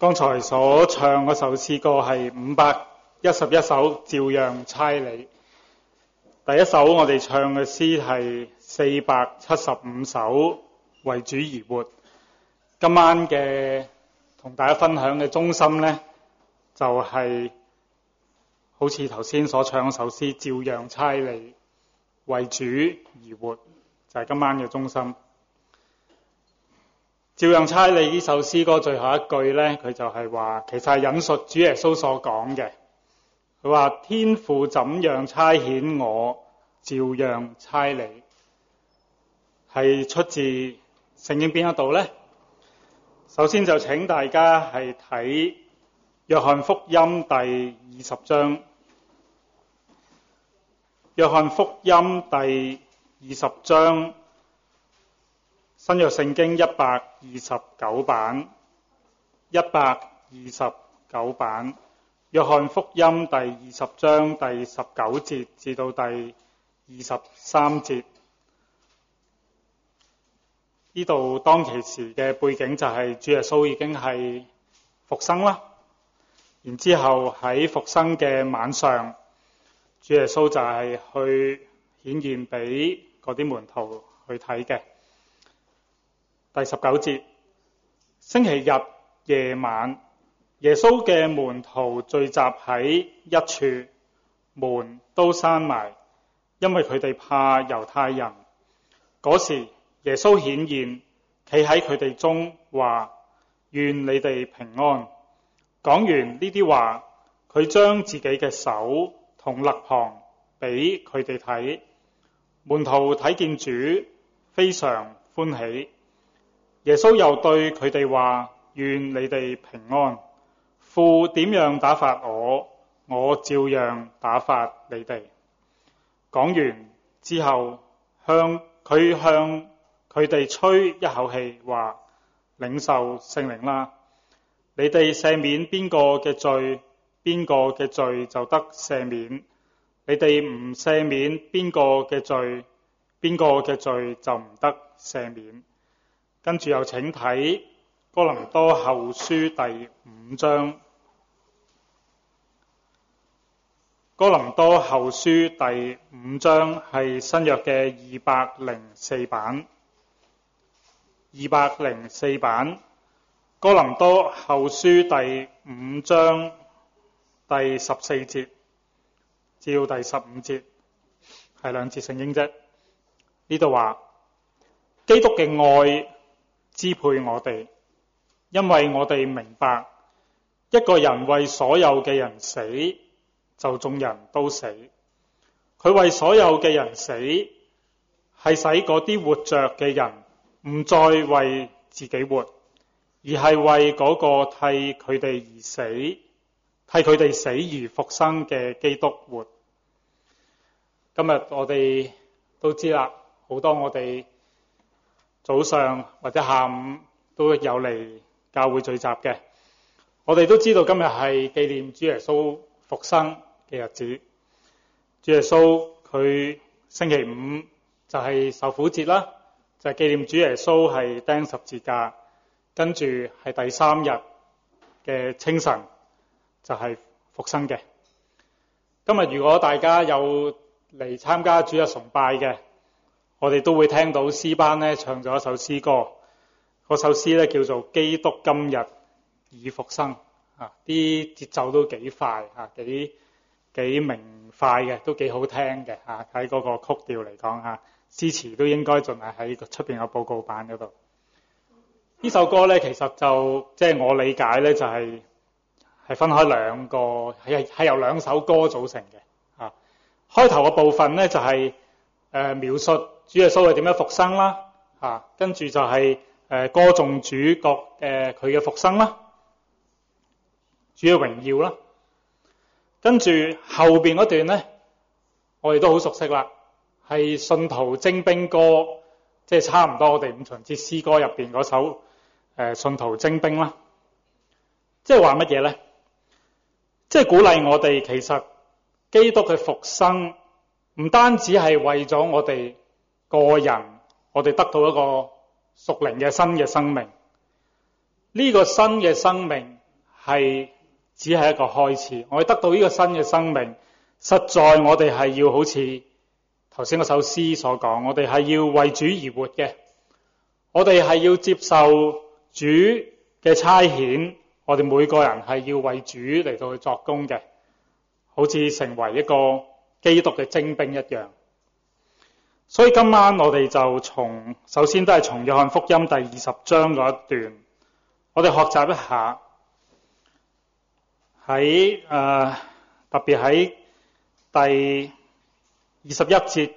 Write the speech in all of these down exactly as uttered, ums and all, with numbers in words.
剛才所唱嗰首詩歌係五百一十一首，照樣差你。第一首我哋唱嘅詩係四百七十五首，為主而活。今晚嘅同大家分享嘅中心呢，就係、是、好似頭先所唱嗰首詩，照樣差你，為主而活，就係、是、今晚嘅中心。照樣差你呢首詩歌最後一句呢，佢就係話，其實係引述主耶穌所講嘅。佢話天父怎樣差遣我，照樣差你，係出自聖經邊一度呢？首先就請大家係睇約翰福音第二十章。約翰福音第二十章，新約聖經一百二十九版，一百二十九版，約翰福音第二十章第十九節至到第二十三節。呢度當其時嘅背景就係主耶穌已經係復生啦，然之後喺復生嘅晚上，主耶穌就係去顯現俾嗰啲門徒去睇嘅。第十九節，星期日夜晚，耶穌嘅門徒聚集喺一處，門都閂埋，因為佢哋怕猶太人。嗰時耶穌顯現，企喺佢哋中，話願你哋平安。講完呢啲話，佢將自己嘅手同肋旁俾佢哋睇。門徒睇見主，非常歡喜。耶穌又對佢哋話，願你哋平安。父點樣打發我，我照樣打發你哋。講完之後，向佢向佢哋吹一口氣，話領受聖靈啦。你哋赦免邊個嘅罪，邊個嘅罪就得赦免；你哋唔赦免邊個嘅罪，邊個嘅罪就唔得赦免。跟住又請睇哥林多後書第五章。哥林多後書第五章係新約嘅二百零四版，二百零四版。哥林多後書第五章第十四節至到第十五節，係兩節聖經啫。呢度話基督嘅愛支配我哋，因為我哋明白一個人為所有嘅人死，就眾人都死。佢為所有嘅人死，係使嗰啲活着嘅人唔再為自己活，而係為嗰個替佢哋而死，替佢哋死而復生嘅基督活。今日我哋都知啦，好多我哋早上或者下午都有嚟教會聚集嘅。我哋都知道今日係紀念主耶穌復生嘅日子。主耶穌佢星期五就係受苦節啦，就係、是、紀念主耶穌係釘十字架，跟住係第三日嘅清晨就係復生嘅。今日如果大家有嚟參加主日崇拜嘅，我哋都會聽到詩班咧唱咗一首詩歌，嗰首詩咧叫做《基督今日已復生》啊，啲節奏都幾快啊，幾幾明快嘅，都幾好聽嘅啊。喺嗰個曲調嚟講啊，詩詞都應該仲係喺出邊嘅報告版嗰度。呢首歌咧，其實就即係、就是、我理解咧，就係、是、係分開兩個，係係由兩首歌組成嘅啊。開頭嘅部分咧就係、是、誒、呃、描述主耶穌係點樣復生啦，啊，跟住就係、是、誒、呃、歌頌主角誒佢嘅復生啦，主嘅榮耀啦。跟住後邊嗰段咧，我哋都好熟悉啦，係信徒徵兵歌，即係差唔多我哋五旬節詩歌入邊嗰首誒、呃、信徒徵兵啦。即係話乜嘢咧？即係鼓勵我哋，其實基督嘅復生唔單止係為咗我哋個人，我哋得到一個屬靈嘅新嘅生命。呢、這個新嘅生命係只係一個開始。我哋得到呢個新嘅生命，實在我哋係要好似頭先嗰首詩所講，我哋係要為主而活嘅。我哋係要接受主嘅差遣，我哋每個人係要為主嚟到去作工嘅，好似成為一個基督嘅精兵一樣。所以今晚我哋就從首先都係從約翰福音第二十章嗰一段，我哋學習一下喺誒、呃、特別喺第二十一節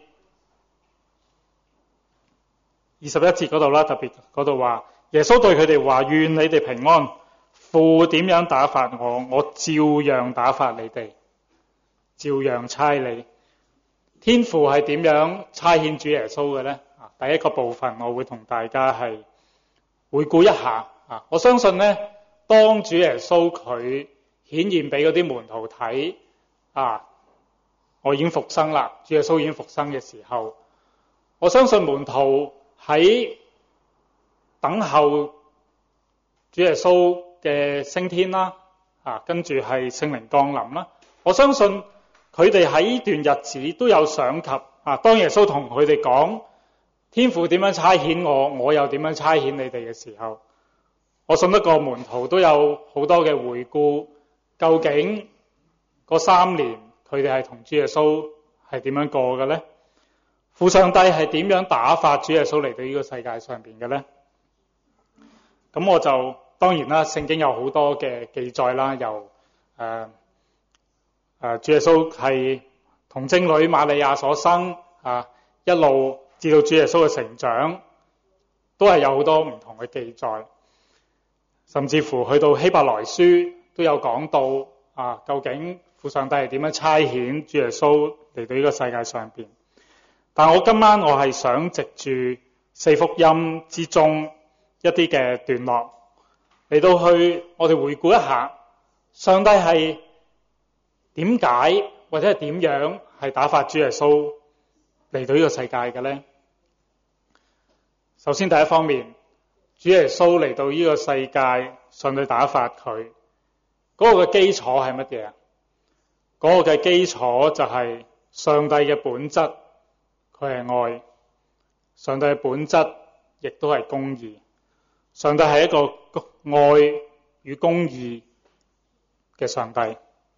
二十一節嗰度啦，特別嗰度話耶穌對佢哋話：願你哋平安，父點樣打發我，我照樣打發你哋，照樣差你。天父係點樣差遣主耶穌嘅呢？第一個部分我會同大家係回顧一下。我相信呢，當主耶穌佢顯現俾嗰啲門徒睇，啊，我已經復生啦，主耶穌已經復生嘅時候，我相信門徒喺等候主耶穌嘅升天啦，啊，跟住係聖靈降臨啦。我相信佢哋喺呢段日子都有想及啊，當耶穌同佢哋講天父點樣差遣我，我又點樣差遣你哋嘅時候，我信得過門徒都有好多嘅回顧，究竟嗰三年佢哋係同主耶穌係點樣過嘅呢？父上帝係點樣打發主耶穌嚟到呢個世界上邊嘅呢？咁我就當然啦，聖經有好多嘅記載啦，由誒。呃誒，主耶穌係童貞女瑪利亞所生啊，一路至到主耶穌嘅成長，都係有好多唔同嘅記載，甚至乎去到希伯來書都有講到啊，究竟父上帝係點樣差遣主耶穌嚟到呢個世界上邊？但我今晚我係想藉住四福音之中一啲嘅段落嚟到去，我哋回顧一下上帝係點解或者係點樣係打發主耶穌嚟到呢個世界嘅呢？首先第一方面，主耶穌嚟到呢個世界，上帝打發佢，嗰個嘅基礎係乜嘢啊？嗰個嘅基礎就係上帝嘅本質，佢係愛。上帝嘅本質亦都係公義。上帝係一個愛與公義嘅上帝。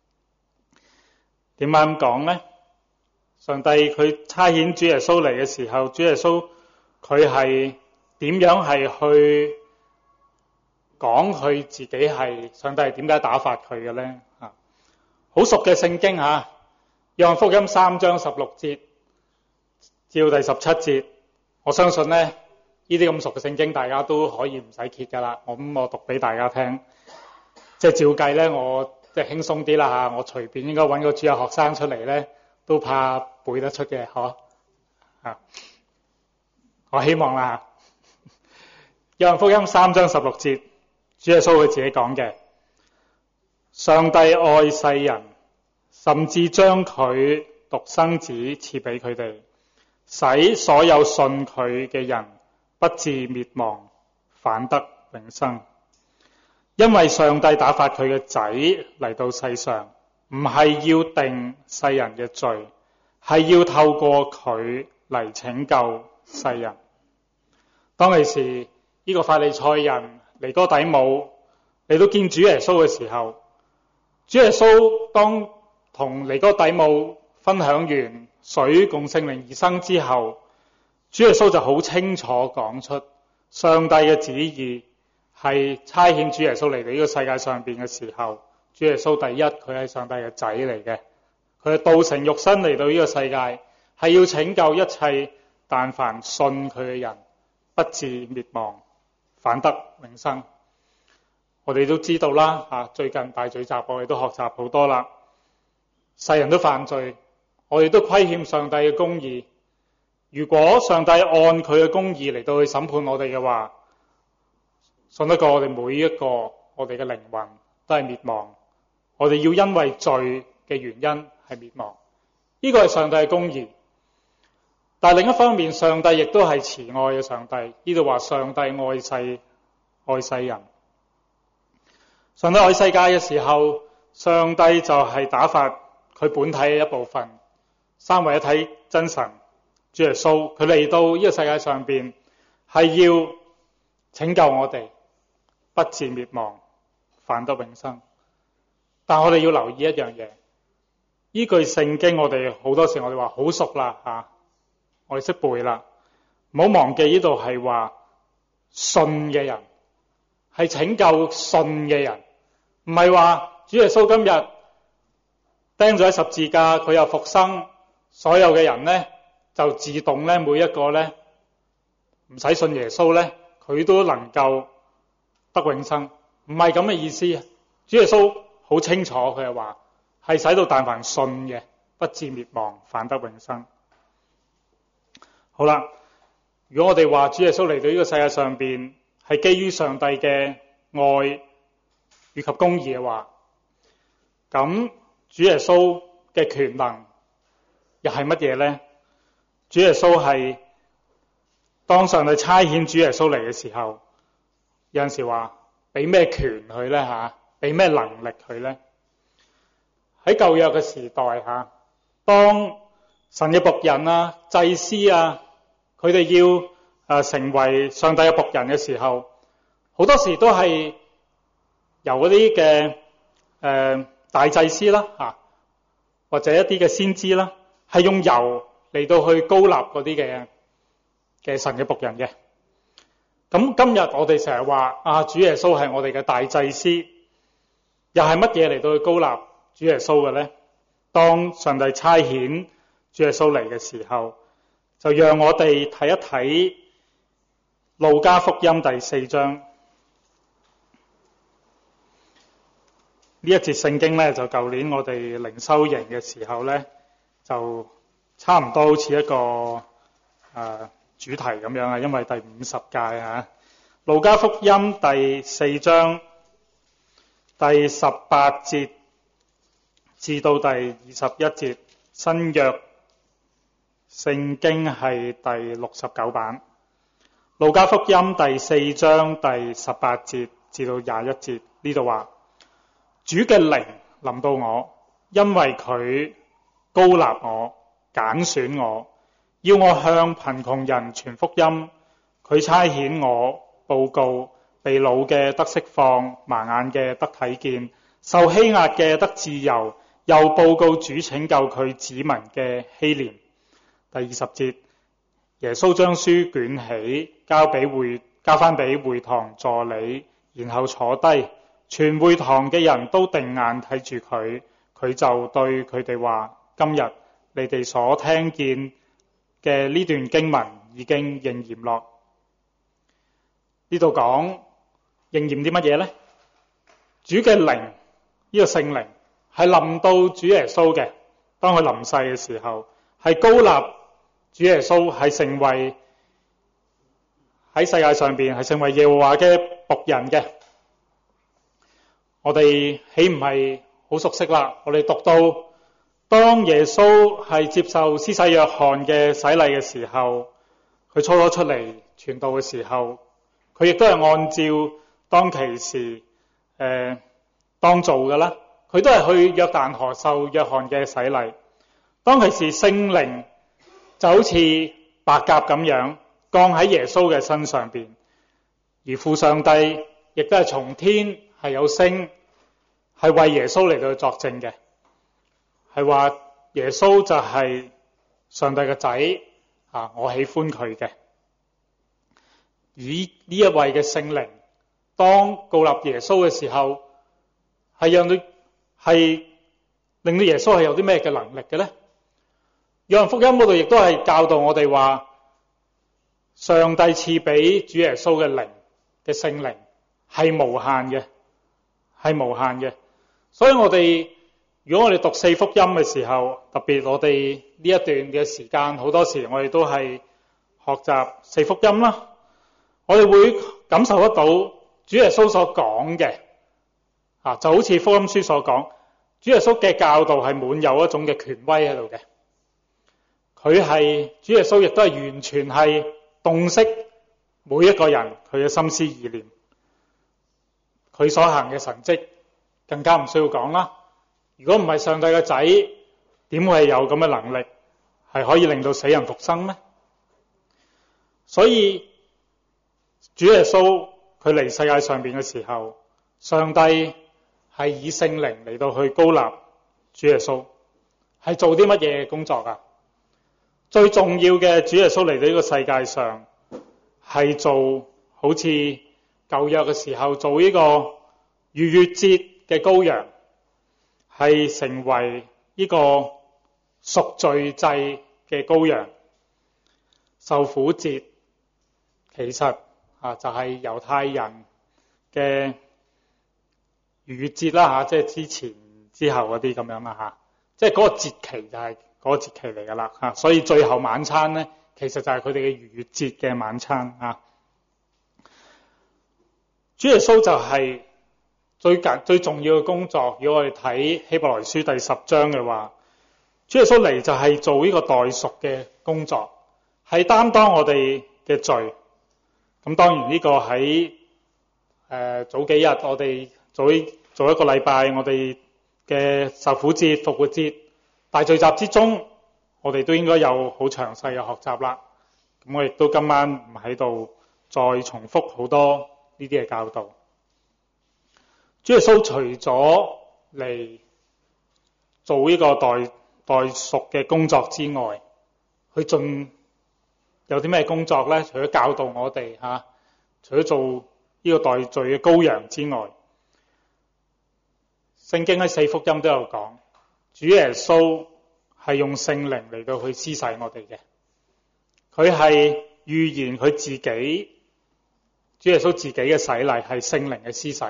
點解咁講呢？上帝佢差遣主耶穌嚟嘅時候，主耶穌佢係點樣係去講佢自己係上帝係點解打發佢嘅呢？啊，好熟嘅聖經吓，約翰福音三章十六節至到第十七節，我相信呢呢啲咁熟嘅聖經，大家都可以唔使揭噶啦。我咁我讀俾大家聽，即係照計呢，我。即係輕鬆啲啦嚇，我隨便應該揾個主日學生出嚟咧，都怕背得出嘅，嗬啊！我希望啦。約翰福音三章十六節，主耶穌佢自己講嘅：上帝愛世人，甚至將佢獨生子賜俾佢哋，使所有信佢嘅人不至滅亡，反得永生。因為上帝打發佢嘅仔嚟到世上，唔係要定世人嘅罪，係要透過佢嚟拯救世人。當其時，呢個法利賽人尼哥底母嚟到見主耶穌嘅時候，主耶穌當同尼哥底母分享完水共聖靈而生之後，主耶穌就好清楚講出上帝嘅旨意。係差遣主耶穌嚟到呢個世界上邊嘅時候，主耶穌第一，佢係上帝嘅仔嚟嘅，佢係道成肉身嚟到呢個世界，係要拯救一切但凡信佢嘅人，不至滅亡，反得永生。我哋都知道啦，啊，最近大聚集我哋都學習好多啦，世人都犯罪，我哋都虧欠上帝嘅公義。如果上帝按佢嘅公義嚟到去審判我哋嘅話，信得過我哋每一個我哋嘅靈魂都係滅亡，我哋要因為罪嘅原因係滅亡，呢個係上帝嘅公義。但係另一方面，上帝亦都係慈愛嘅上帝。呢度話上帝愛世愛世人， 上帝愛世界嘅時候，上帝就係打發佢本體嘅一部分，三位一體真神主耶穌，佢嚟到呢個世界上邊係要拯救我哋，不致滅亡，反得永生。但我哋要留意一樣嘢，呢句聖經我哋好多時我哋話好熟啦吓，我哋識背啦，唔好忘記呢度係話信嘅人，係拯救信嘅人，唔係話主耶穌今日釘咗喺十字架，佢又復生，所有嘅人呢就自動呢每一個呢唔使信耶穌呢，佢都能夠得永生，唔係咁嘅意思。主耶穌好清楚，佢係話係使到但凡信嘅，不致滅亡，反得永生。好啦，如果我哋話主耶穌嚟到呢個世界上邊係基於上帝嘅愛以及公義嘅話，咁主耶穌嘅權能又係乜嘢呢？主耶穌係當上帝差遣主耶穌嚟嘅時候，有陣時話俾咩權佢呢？吓，俾咩能力佢呢？喺舊約嘅時代吓，當神嘅僕人啊、祭司啊，佢哋要誒成為上帝嘅僕人嘅時候，好多時都係由嗰啲嘅誒大祭司啦吓，或者一啲嘅先知啦，係用油嚟到去膏立嗰啲嘅嘅神嘅僕人嘅。咁今日我哋成日話啊，主耶穌係我哋嘅大祭司，又係乜嘢嚟到去膏立主耶穌嘅呢？當上帝差遣主耶穌嚟嘅時候，就讓我哋睇一睇路加福音第四章。呢一節聖經呢，就舊年我哋靈修營嘅時候呢，就差唔多好似一個誒、呃、主題咁樣啊，因為第五十屆啊，路加福音第四章第十八節至到第二十一節，新約聖經係第六十九版。路加福音第四章第十八節至到廿一節，呢度話主嘅靈臨到我，因為佢膏立我，揀選我，要我向貧窮人傳福音。佢差遣我報告被擄嘅得釋放，盲眼嘅得睇見，受欺壓嘅得自由，又報告主拯救佢子民嘅禧年。第二十節，耶穌將書捲起，交俾會交翻俾會堂助理，然後坐低。全會堂嘅人都定眼睇住佢，佢就對佢哋話：今日你哋所聽見嘅呢段經文已經應驗咯。呢度講應驗啲乜嘢呢？主嘅靈，呢個聖靈係臨到主耶穌嘅，當佢臨世嘅時候，係膏立主耶穌，係成為喺世界上邊係成為耶和華嘅僕人嘅。我哋豈唔係好熟悉啦？我哋讀到當耶穌係接受施洗約翰嘅洗禮嘅時候，佢初初出嚟傳道嘅時候，佢亦都係按照當其時誒、呃、當做嘅啦。佢都係去約旦河受約翰嘅洗禮。當其時聖靈就好似白鴿咁樣降喺耶穌嘅身上邊，而父上帝亦都係從天係有聲，係為耶穌嚟到作證嘅，係話耶穌就係上帝嘅仔啊！我喜歡佢嘅。而呢一位嘅聖靈，當膏立耶穌嘅時候，係讓到係令到耶穌係有啲咩嘅能力嘅咧？約翰福音嗰度亦都係教導我哋話，上帝賜俾主耶穌嘅靈嘅聖靈係無限嘅，係無限嘅。所以我哋如果我哋讀四福音嘅時候，特別我哋呢一段嘅時間，好多時我哋都係學習四福音啦。我哋會感受得到主耶穌所講嘅啊，就好似福音書所講，主耶穌嘅教導係滿有一種嘅權威喺度嘅。佢係主耶穌，亦都係完全係洞悉每一個人佢嘅心思意念。 佢所行嘅神蹟更加唔需要講啦。如果唔係上帝嘅仔，點會有咁嘅能力係可以令到死人復生呢？所以主耶穌佢嚟世界上邊嘅時候，上帝係以聖靈嚟到去膏立主耶穌，係做啲乜嘢工作啊？最重要嘅，主耶穌嚟到呢個世界上係做好似舊約嘅時候做呢個逾越節嘅羔羊，係成為呢個贖罪祭嘅羔羊。受苦節其實啊就係猶太人嘅逾越節啦吓，即係之前之後嗰啲咁樣啦吓，即係嗰個節期就係嗰個節期嚟噶啦吓，所以最後晚餐咧，其實就係佢哋嘅逾越節嘅晚餐啊。主耶穌就係最緊最重要嘅工作。如果我哋睇希伯來書第十章嘅話，主耶穌嚟就係做呢個代贖嘅工作，係擔當我哋嘅罪。咁當然呢個喺誒、呃、早幾日我哋早早一個禮拜我哋嘅受苦節、復活節大聚集之中，我哋都應該有好詳細嘅學習啦。咁我亦都今晚唔喺度再重複好多呢啲嘅教導。主耶穌除咗嚟做呢個代代贖嘅工作之外，佢仲有啲咩工作咧？除咗教導我哋吓、啊，除咗做呢個代罪嘅羔羊之外，聖經喺四福音都有講，主耶穌係用聖靈嚟到去施洗我哋嘅。佢係預言佢自己，主耶穌自己嘅洗禮係聖靈嘅施洗。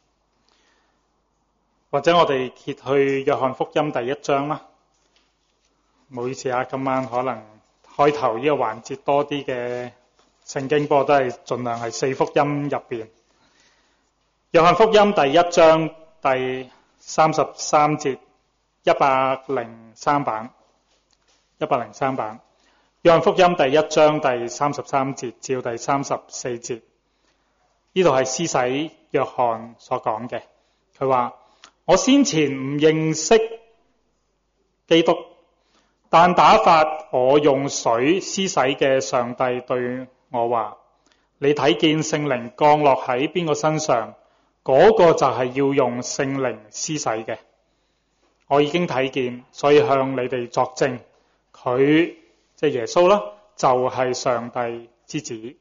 或者我哋揭去約翰福音第一章啦。唔好意思啊，今晚可能開頭呢個環節多啲嘅聖經，不過都係盡量係四福音入邊。約翰福音第一章第三十三節，一百零三版，一百零三版。約翰福音第一章第三十三節至第三十四節，呢度係施洗約翰所講嘅。佢話：我先前唔認識基督，但打發我用水施洗嘅上帝對我話：你睇見聖靈降落喺邊個身上，嗰個就係要用聖靈施洗嘅。我已經睇見，所以向你哋作證，佢即係耶穌啦，就係上帝之子。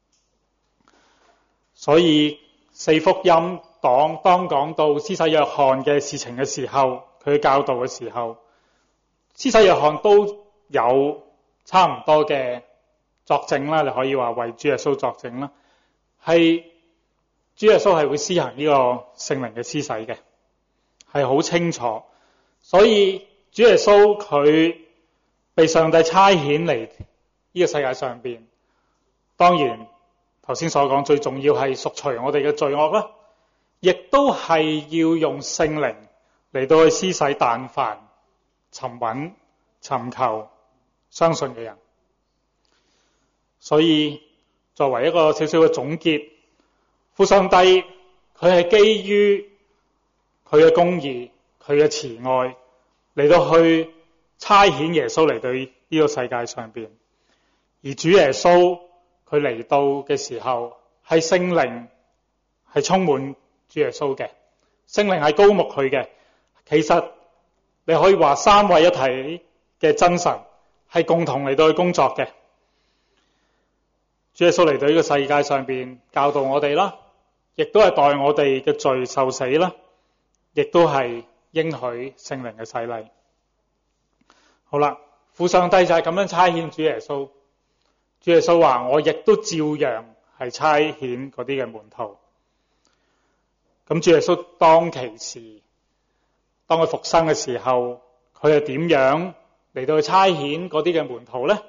所以四福音當當講到施洗約翰嘅事情嘅時候，佢教導嘅時候，施洗約翰都有差唔多嘅作證啦，你可以話為主耶穌作證啦，係主耶穌係會施行呢個聖靈嘅施洗嘅，係好清楚。所以主耶穌佢被上帝差遣嚟呢個世界上邊，當然頭先所講最重要係贖除我哋嘅罪惡啦，亦都係要用聖靈嚟到去施洗但凡尋揾、尋求、相信嘅人。所以作為一個少少嘅總結，父上帝佢係基於佢嘅公義、佢嘅慈愛嚟到去差遣耶穌嚟到呢個世界上邊，而主耶穌佢嚟到嘅時候係聖靈係充滿主耶穌嘅，聖靈係膏抹佢嘅。其實你可以話三位一體嘅真神係共同嚟到去工作嘅。主耶穌嚟到呢個世界上邊教導我哋啦，亦都係代我哋嘅罪受死啦，亦都係應許聖靈嘅洗禮。好啦，父上帝就係咁樣差遣主耶穌。主耶穌話：我亦都照樣係差遣嗰啲嘅門徒。咁主耶穌當其時，當佢復生嘅時候，佢係點樣嚟到去差遣嗰啲嘅門徒呢？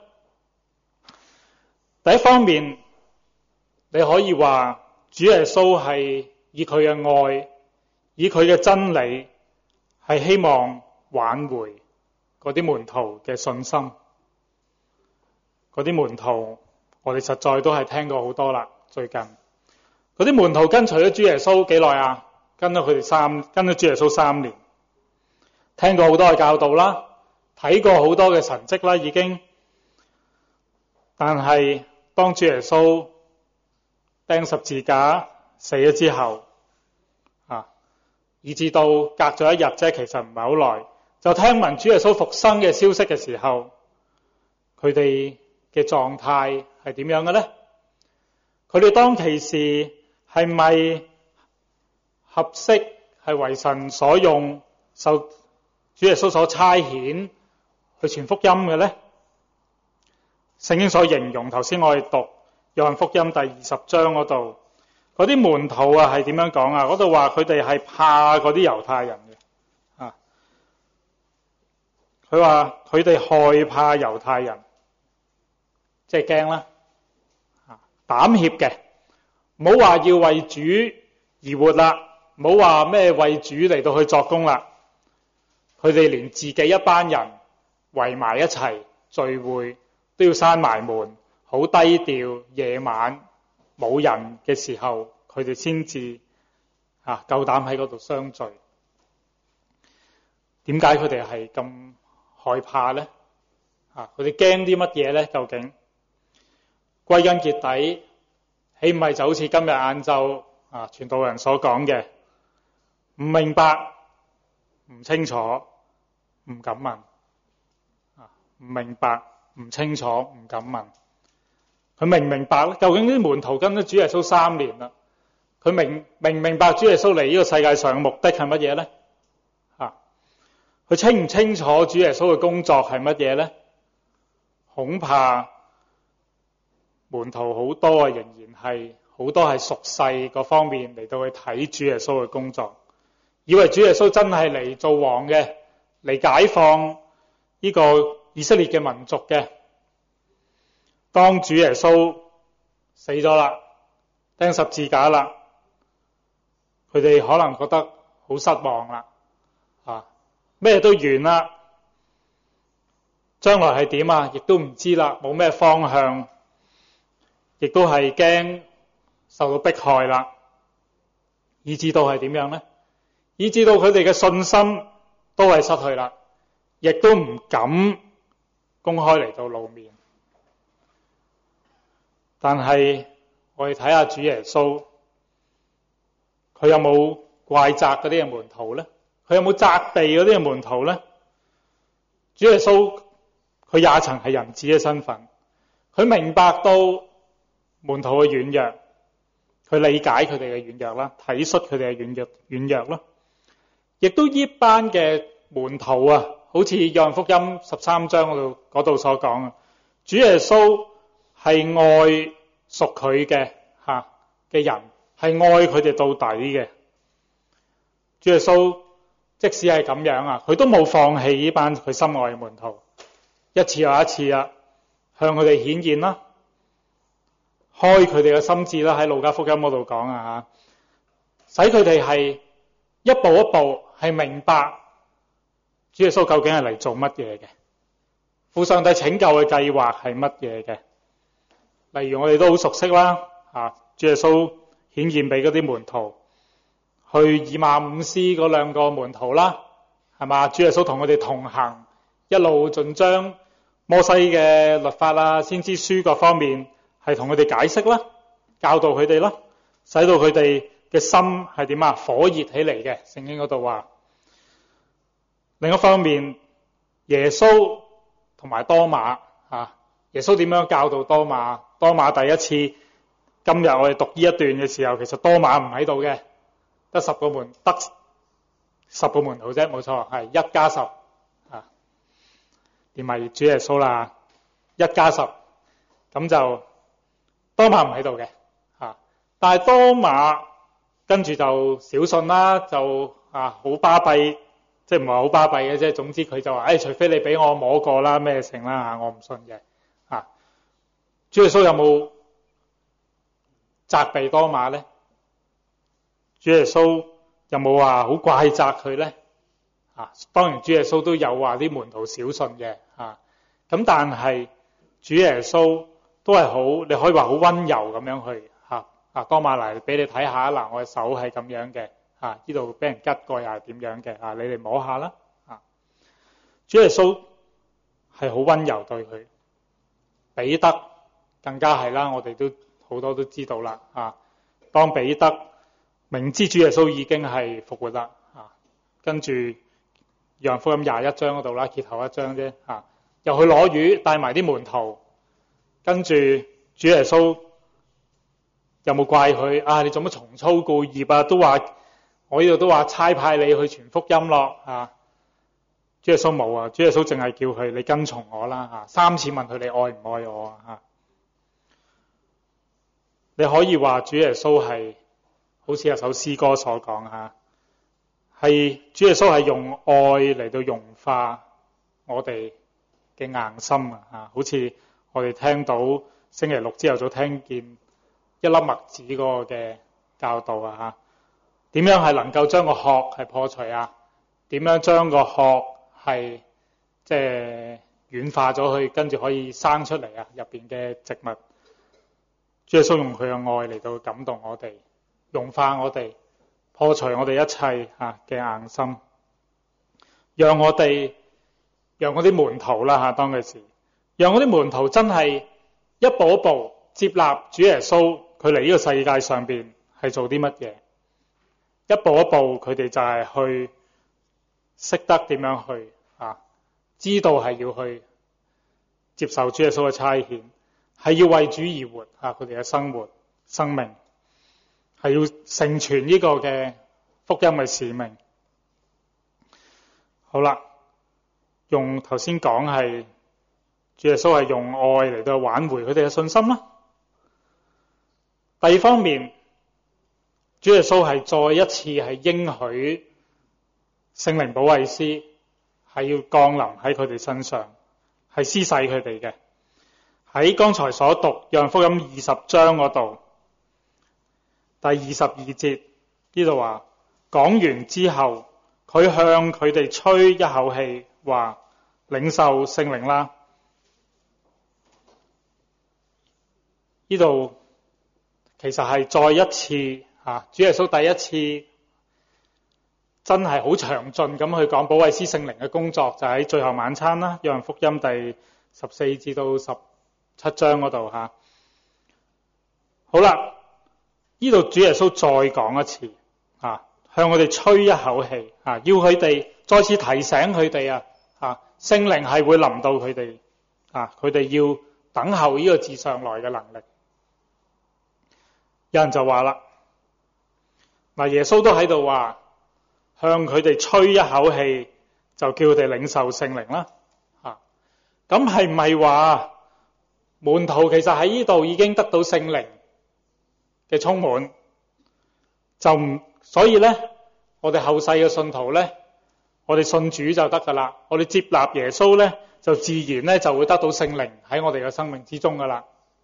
第一方面，你可以話主耶穌係以佢嘅愛，以佢嘅真理，係希望挽回嗰啲門徒嘅信心。嗰啲門徒，我哋實在都係聽過好多啦。最近嗰啲門徒跟隨咗主耶穌幾耐啊？跟咗佢哋三，跟咗主耶穌三年，聽過好多嘅教導啦，睇過好多嘅神蹟啦，已經。但係當主耶穌釘十字架死咗之後，啊，以至到隔咗一日啫，其實唔係好耐，就聽聞主耶穌復生嘅消息嘅時候，佢哋嘅狀態係點樣嘅呢？佢哋當其時係咪合適，係為神所用，受主耶穌所差遣去傳福音嘅呢？聖經所形容，頭先我哋讀約翰福音第二十章嗰度，嗰啲門徒啊係點樣講啊？嗰度話佢哋係怕嗰啲猶太人嘅，啊，佢話佢哋害怕猶太人，即係驚啦，啊，膽怯嘅，唔好話要為主而活啦，唔好話咩為主嚟到去作工啦，佢哋連自己一班人圍埋一齊聚會都要閂埋門，好低調，夜晚冇人嘅時候，佢哋先至啊夠膽喺嗰度相聚。點解佢哋係咁害怕呢？啊，佢哋驚啲乜嘢呢？究竟歸根結底，豈唔係就好似今日晏晝啊傳道人所講嘅，唔明白、唔清楚、唔敢問啊，唔明白、唔清楚，唔敢問。佢明唔明白咧？究竟啲門徒跟咗主耶穌三年啦，佢明明唔明白主耶穌嚟呢個世界上嘅目的係乜嘢咧？啊，佢清唔清楚主耶穌嘅工作係乜嘢咧？恐怕門徒好多啊，仍然係好多係屬世嗰方面嚟到去睇主耶穌嘅工作，以為主耶穌真係嚟做王嘅，嚟解放呢個以色列嘅民族嘅。當主耶穌死咗啦，釘十字架啦，佢哋可能覺得好失望啦，啊，咩都完啦，將來係點啊？亦都唔知啦，冇咩方向，亦都係驚受到迫害啦，以至到係點樣呢？以至到佢哋嘅信心都係失去啦，亦都唔敢公開嚟到露面。但係我哋睇下主耶穌，佢有冇怪責嗰啲嘅門徒呢？佢有冇責備嗰啲嘅門徒呢？主耶穌佢也曾係人子嘅身份，佢明白到門徒嘅軟弱，佢理解佢哋嘅軟弱啦，體恤佢哋嘅軟弱軟弱啦，亦都呢班嘅門徒啊，好似約翰福音十三章嗰度嗰度所講啊，主耶穌係愛屬佢嘅吓嘅人，係愛佢哋到底嘅。主耶穌即使係咁樣啊，佢都冇放棄呢班佢心愛嘅門徒，一次又一次啊，向佢哋顯現啦，開佢哋嘅心智啦，喺路加福音嗰度講啊吓，使佢哋係一步一步係明白主耶穌究竟係嚟做乜嘢嘅，父上帝拯救嘅計劃係乜嘢嘅。例如我哋都好熟悉啦，啊，主耶穌顯現俾嗰啲門徒，去以馬忤斯嗰兩個門徒啦，係嘛？主耶穌同佢哋同行，一路盡將摩西嘅律法啦、先知書各方面係同佢哋解釋啦，教導佢哋啦，使到佢哋嘅心係點啊？火熱起嚟嘅。聖經嗰度話，另一方面，耶穌同埋多馬啊，耶穌點樣教導多馬？多馬第一次，今日我哋讀呢一段嘅時候，其實多馬唔喺度嘅，得十個門，得十個門徒啫，冇錯，係一加十啊，連埋主耶穌啦，一加十，咁就多馬唔喺度嘅，啊，但係多馬跟住就小信啦，就啊好巴閉，即係唔係好巴閉嘅啫，總之佢就話，誒、哎，除非你俾我摸過啦，咩成啦吓，我唔信嘅。主耶穌有冇責備多馬呢？主耶穌有冇話好怪責佢呢？啊，當然主耶穌都有話啲門徒小信嘅，啊，咁但係主耶穌都係好，你可以話好溫柔咁樣去吓啊，多馬嚟俾你睇下，嗱，我嘅手係咁樣嘅，啊，呢度俾人吉過又係點樣嘅，啊，你哋摸下啦，啊，主耶穌係好溫柔對佢，彼得更加係啦，我哋都好多都知道啦，啊，當彼得明知主耶穌已經係復活啦，啊，跟住約翰福音廿一章嗰度啦，揭頭一章啫，啊，又去攞魚，帶埋啲門徒，跟住主耶穌有冇怪佢啊？你做乜重操故業啊？都話我呢度都話差派你去傳福音咯，啊，主耶穌冇啊，主耶穌淨係叫佢你跟從我啦，啊，三次問佢你愛唔愛我啊？你可以話主耶穌係好似有首詩歌所講吓，係主耶穌係用愛嚟到融化我哋嘅硬心啊！好似我哋聽到星期六朝頭早聽見一粒麥子嗰個嘅教導啊吓，點樣係能夠將個殼係破除啊？點樣將個殼係即係軟化咗去，跟住可以生出嚟啊？入邊嘅植物，主耶穌用佢嘅愛嚟到感動我哋，融化我哋，破除我哋一切吓嘅硬心，讓我哋，讓我啲門徒啦吓，當其時，讓我啲門徒真係一步一步接納主耶穌，佢嚟呢個世界上邊係做啲乜嘢？一步一步佢哋就係去識得點樣去啊，知道係要去接受主耶穌嘅差遣，係要為主而活啊！佢哋嘅生活、生命係要成全呢個嘅福音嘅使命。好啦，用頭先講係主耶穌係用愛嚟到挽回佢哋嘅信心啦。第二方面，主耶穌係再一次係應許聖靈保惠師係要降臨喺佢哋身上，係施洗佢哋嘅。喺剛才所讀約翰福音二十章嗰度，第二十二節呢度話，講完之後，佢向佢哋吹一口氣，話領受聖靈啦。呢度其實係再一次啊，主耶穌第一次真係好詳盡咁去講保惠師聖靈嘅工作，就喺最後晚餐啦，約翰福音第十四至到十七章嗰度吓。好啦，呢度主耶穌再講一次啊，向我哋吹一口氣啊，要佢哋再次提醒佢哋啊，啊，聖靈係會臨到佢哋啊，佢哋要等候呢個自上來嘅能力。有人就話啦，嗱，耶穌都喺度話，向佢哋吹一口氣，就叫佢哋領受聖靈啦。啊，咁係唔係話門徒其實喺呢度已經得到聖靈嘅充滿，就唔所以咧，我哋後世嘅信徒咧，我哋信主就得噶啦，我哋接納耶穌咧，就自然咧就會得到聖靈喺我哋嘅生命之中噶啦，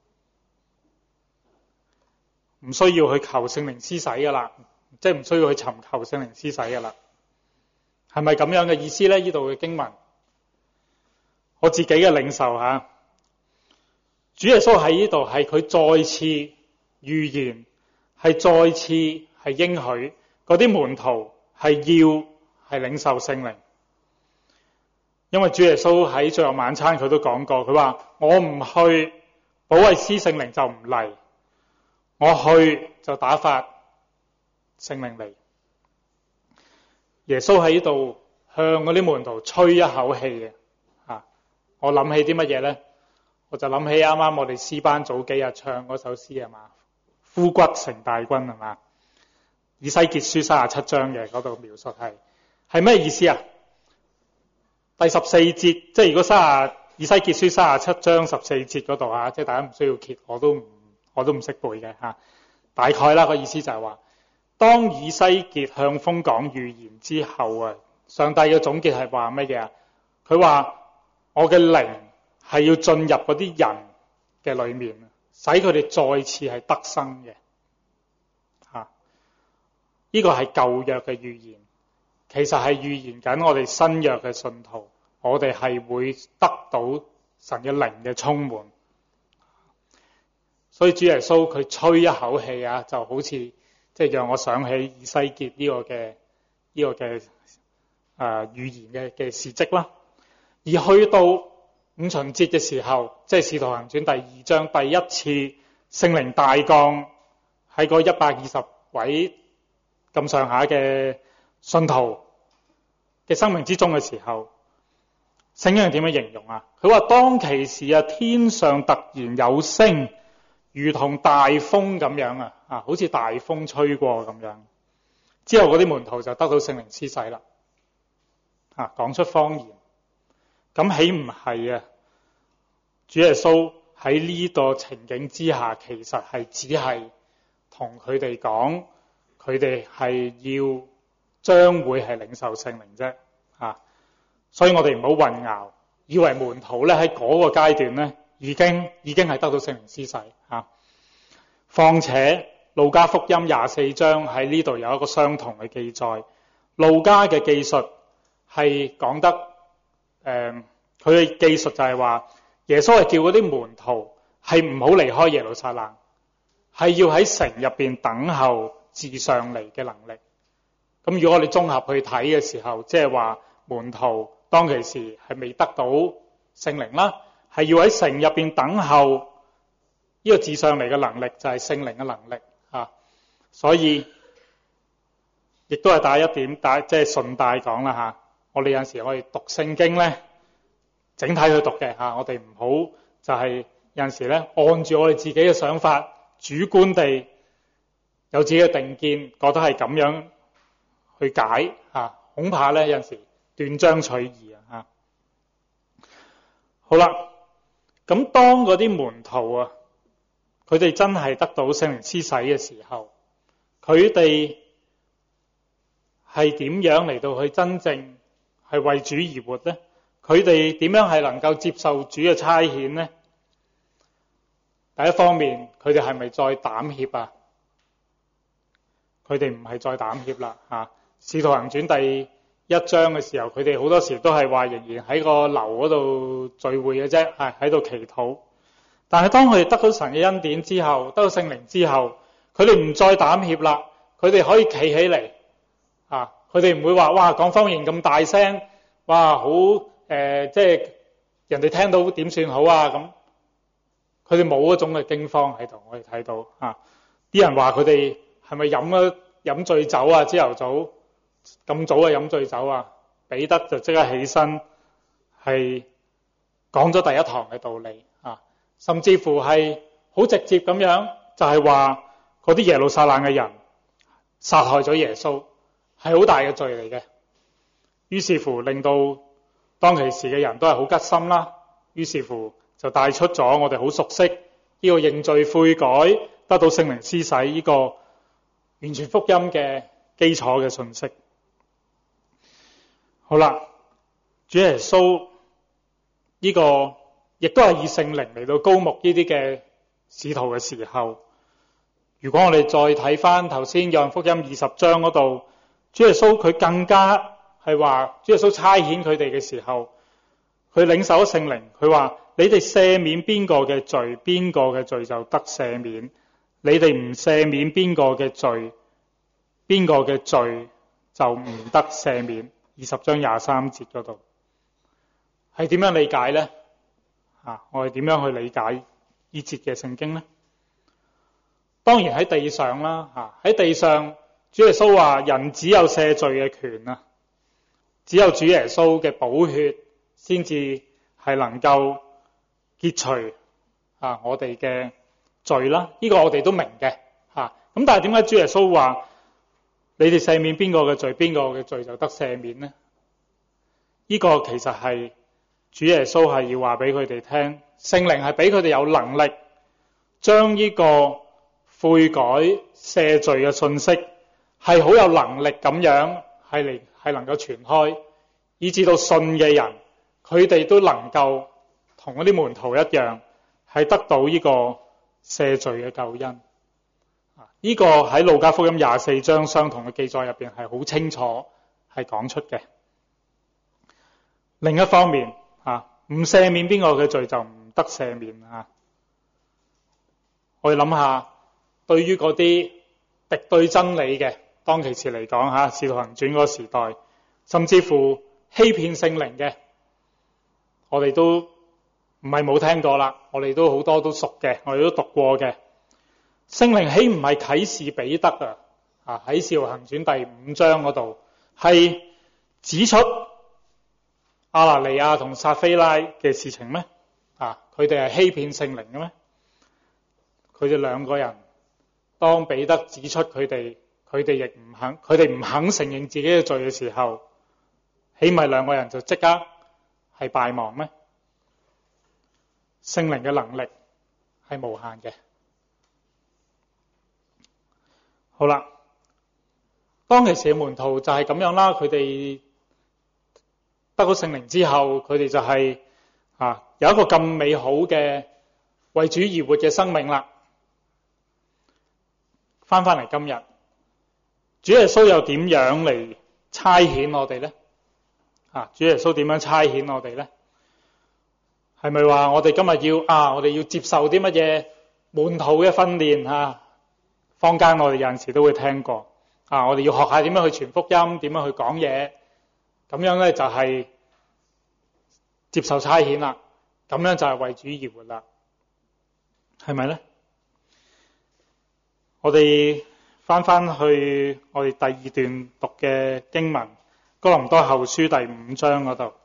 唔需要去求聖靈施洗噶啦，即係唔需要去尋求聖靈施洗噶啦，係咪咁樣嘅意思咧？呢度嘅經文，我自己嘅領受吓，主耶穌喺呢度係佢再次預言，係再次係應許嗰啲門徒係要係領受聖靈，因為主耶穌喺最後晚餐佢都講過，佢話我唔去，保惠師聖靈就唔嚟，我去就打發聖靈嚟。耶穌喺呢度向嗰啲門徒吹一口氣嘅，啊，我諗起啲乜嘢咧？我就諗起啱啱我哋詩班早幾日唱嗰首詩係嘛，枯骨成大軍係嘛，以西結書三十七章嘅嗰度描述係係咩意思啊？第十四節，即係如果三十以西結書三十七章十四節嗰度啊，即係大家唔需要揭，我都唔我都唔識背嘅吓，大概啦個意思就係話，當以西結向風講預言之後啊，上帝嘅總結係話乜嘢啊？佢話我嘅靈係要進入嗰啲人嘅裏面，使佢哋再次係得生嘅。吓，呢個係舊約嘅預言，其實係預言緊我哋新約嘅信徒，我哋係會得到神嘅靈嘅充滿。 所以主耶穌佢吹一口氣啊，就好似即係讓我想起以西結呢個嘅呢、這個嘅誒、呃、預言嘅嘅事蹟啦。而去到五旬節嘅時候，即係《使徒行傳》第二章第一次聖靈大降喺嗰一百二十位咁上下嘅信徒嘅生命之中嘅時候，聖經係點樣形容啊？佢話當其時啊，天上突然有聲，如同大風咁樣啊，啊，好似大風吹過咁樣。之後嗰啲門徒就得到聖靈施洗啦，啊，講出方言。咁豈唔係啊？主耶穌喺呢個情景之下，其實係只係同佢哋講，佢哋係要將會係領受聖靈啫，啊！所以我哋唔好混淆，以為門徒咧喺嗰個階段咧已經已經係得到聖靈施洗啊。況且路加福音廿四章喺呢度有一個相同嘅記載，路加嘅記述係講得誒，佢、呃、嘅記述就係話耶穌係叫嗰啲門徒係唔好離開耶路撒冷，係要喺城入邊等候自上嚟嘅能力。咁如果我哋綜合去睇嘅時候，即係話門徒當其時係未得到聖靈啦，係要喺城入邊等候呢個自上嚟嘅能力，就係聖靈嘅能力啊。所以亦都係帶一點帶，即係順帶講啦吓。我哋有陣時我哋讀聖經咧，整體去讀嘅吓，我哋唔好就係有陣時咧按住我哋自己嘅想法，主觀地有自己嘅定見，覺得係咁樣去解吓，恐怕咧有陣時斷章取義啊吓。好啦，咁當嗰啲門徒啊，佢哋真係得到聖靈施洗嘅時候，佢哋係點樣嚟到去真正係為主而活呢？佢哋點樣係能夠接受主嘅差遣呢？第一方面，佢哋係咪再膽怯啊？佢哋唔係再膽怯啦吓。使徒行傳第一章嘅時候，佢哋好多時都係話仍然喺個樓嗰度聚會嘅啫，係喺度祈禱。但係當佢哋得到神嘅恩典之後，得到聖靈之後，佢哋唔再膽怯啦，佢哋可以企起嚟啊！佢哋唔會話哇講方言咁大聲，哇好誒，即係人哋聽到點算好啊咁。佢哋冇嗰種嘅驚慌喺度，我哋睇到啊！啲人話佢哋係咪飲咗飲醉酒啊？朝頭早咁早啊飲醉酒啊？彼得就即刻起身，係講咗第一堂嘅道理啊！甚至乎係好直接咁樣，就係話嗰啲耶路撒冷嘅人殺害咗耶穌，係好大嘅罪嚟嘅。於是乎令到當其時嘅人都係好吉心啦。於是乎就帶出咗我哋好熟悉呢個認罪悔改，得到聖靈施洗呢個完全福音嘅基礎嘅信息。好啦，主耶穌呢個亦都係以聖靈嚟到膏牧呢啲嘅使徒嘅時候，如果我哋再睇翻頭先約翰福音二十章嗰度，主耶穌佢更加係話，主耶穌差遣佢哋嘅時候，佢領受咗聖靈，佢話你哋赦免邊個嘅罪，邊個嘅罪就得赦免；你哋唔赦免邊個嘅罪，邊個嘅罪就唔得赦免。二十章廿三節嗰度係點樣理解呢？啊，我哋點樣去理解呢節嘅聖經呢？當然喺地上啦，啊喺地上，主耶穌話人只有赦罪嘅權啊，只有主耶穌嘅寶血先至係能夠潔除啊我哋嘅罪啦。呢個我哋都明嘅吓。咁但係點解主耶穌話你哋赦免邊個嘅罪，邊個嘅罪就得赦免呢？呢個其實係主耶穌係要話俾佢哋聽，聖靈係俾佢哋有能力將呢個悔改赦罪嘅信息係好有能力咁樣係嚟係能夠傳開，以至到信嘅人佢哋都能夠同嗰啲門徒一樣係得到呢個赦罪嘅救恩。呢個喺路加福音廿四章相同嘅記載入邊係好清楚係講出嘅。另一方面啊，唔赦免邊個嘅罪就唔得赦免啊。 我哋諗下，對於嗰啲敵對真理嘅，當其時嚟講吓，《使徒行傳》嗰個時代，甚至乎欺騙聖靈嘅，我哋都唔係冇聽過啦，我哋都好多都熟嘅，我哋都讀過嘅。聖靈豈唔係啟示彼得啊？啊喺《使徒行傳》第五章嗰度係指出亞拿尼亞同撒非拉嘅事情咩？啊，佢哋係欺騙聖靈嘅咩？佢哋兩個人，當彼得指出佢哋，佢哋亦唔肯，佢哋唔肯承認自己嘅罪嘅時候，豈唔係兩個人就即刻係敗亡咩？聖靈嘅能力係無限嘅。好啦，當其時嘅門徒就係咁樣啦，佢哋得到聖靈之後，佢哋就係、是、啊有一個咁美好嘅為主而活嘅生命啦。翻翻嚟今日，主耶穌又點樣嚟差遣我哋呢？啊，主耶穌點樣差遣我哋呢？係咪話我哋今日要啊？我哋要接受啲乜嘢門徒嘅訓練啊？坊間我哋有陣時都會聽過啊！我哋要學下點樣去傳福音，點樣去講嘢，咁樣咧就係接受差遣啦。咁樣就係為主而活啦，係咪咧？我哋翻翻去我哋第二段讀嘅經文《哥林多後書》第五章嗰度，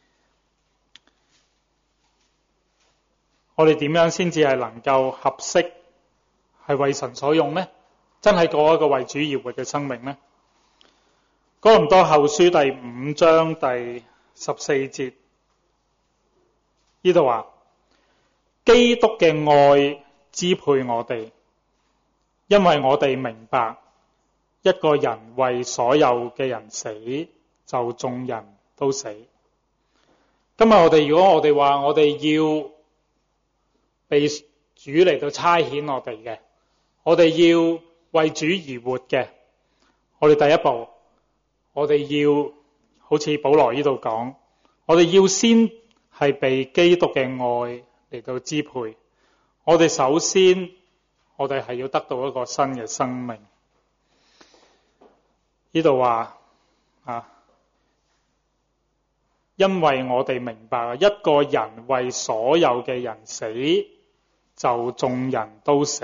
我哋點樣先至係能夠合適係為神所用呢？真係過一個為主而活嘅生命呢？《哥林多後書》第五章第十四節呢度話：基督嘅愛支配我哋，因為我哋明白一個人為所有嘅人死，就眾人都死。今日我哋如果我哋話我哋要被主嚟到差遣我哋嘅，我哋要為主而活嘅，我哋第一步，我哋要好似保羅呢度講，我哋要先係被基督嘅愛嚟到支配。我哋首先，我哋係要得到一個新嘅生命。呢度話啊，因為我哋明白一個人為所有嘅人死，就眾人都死。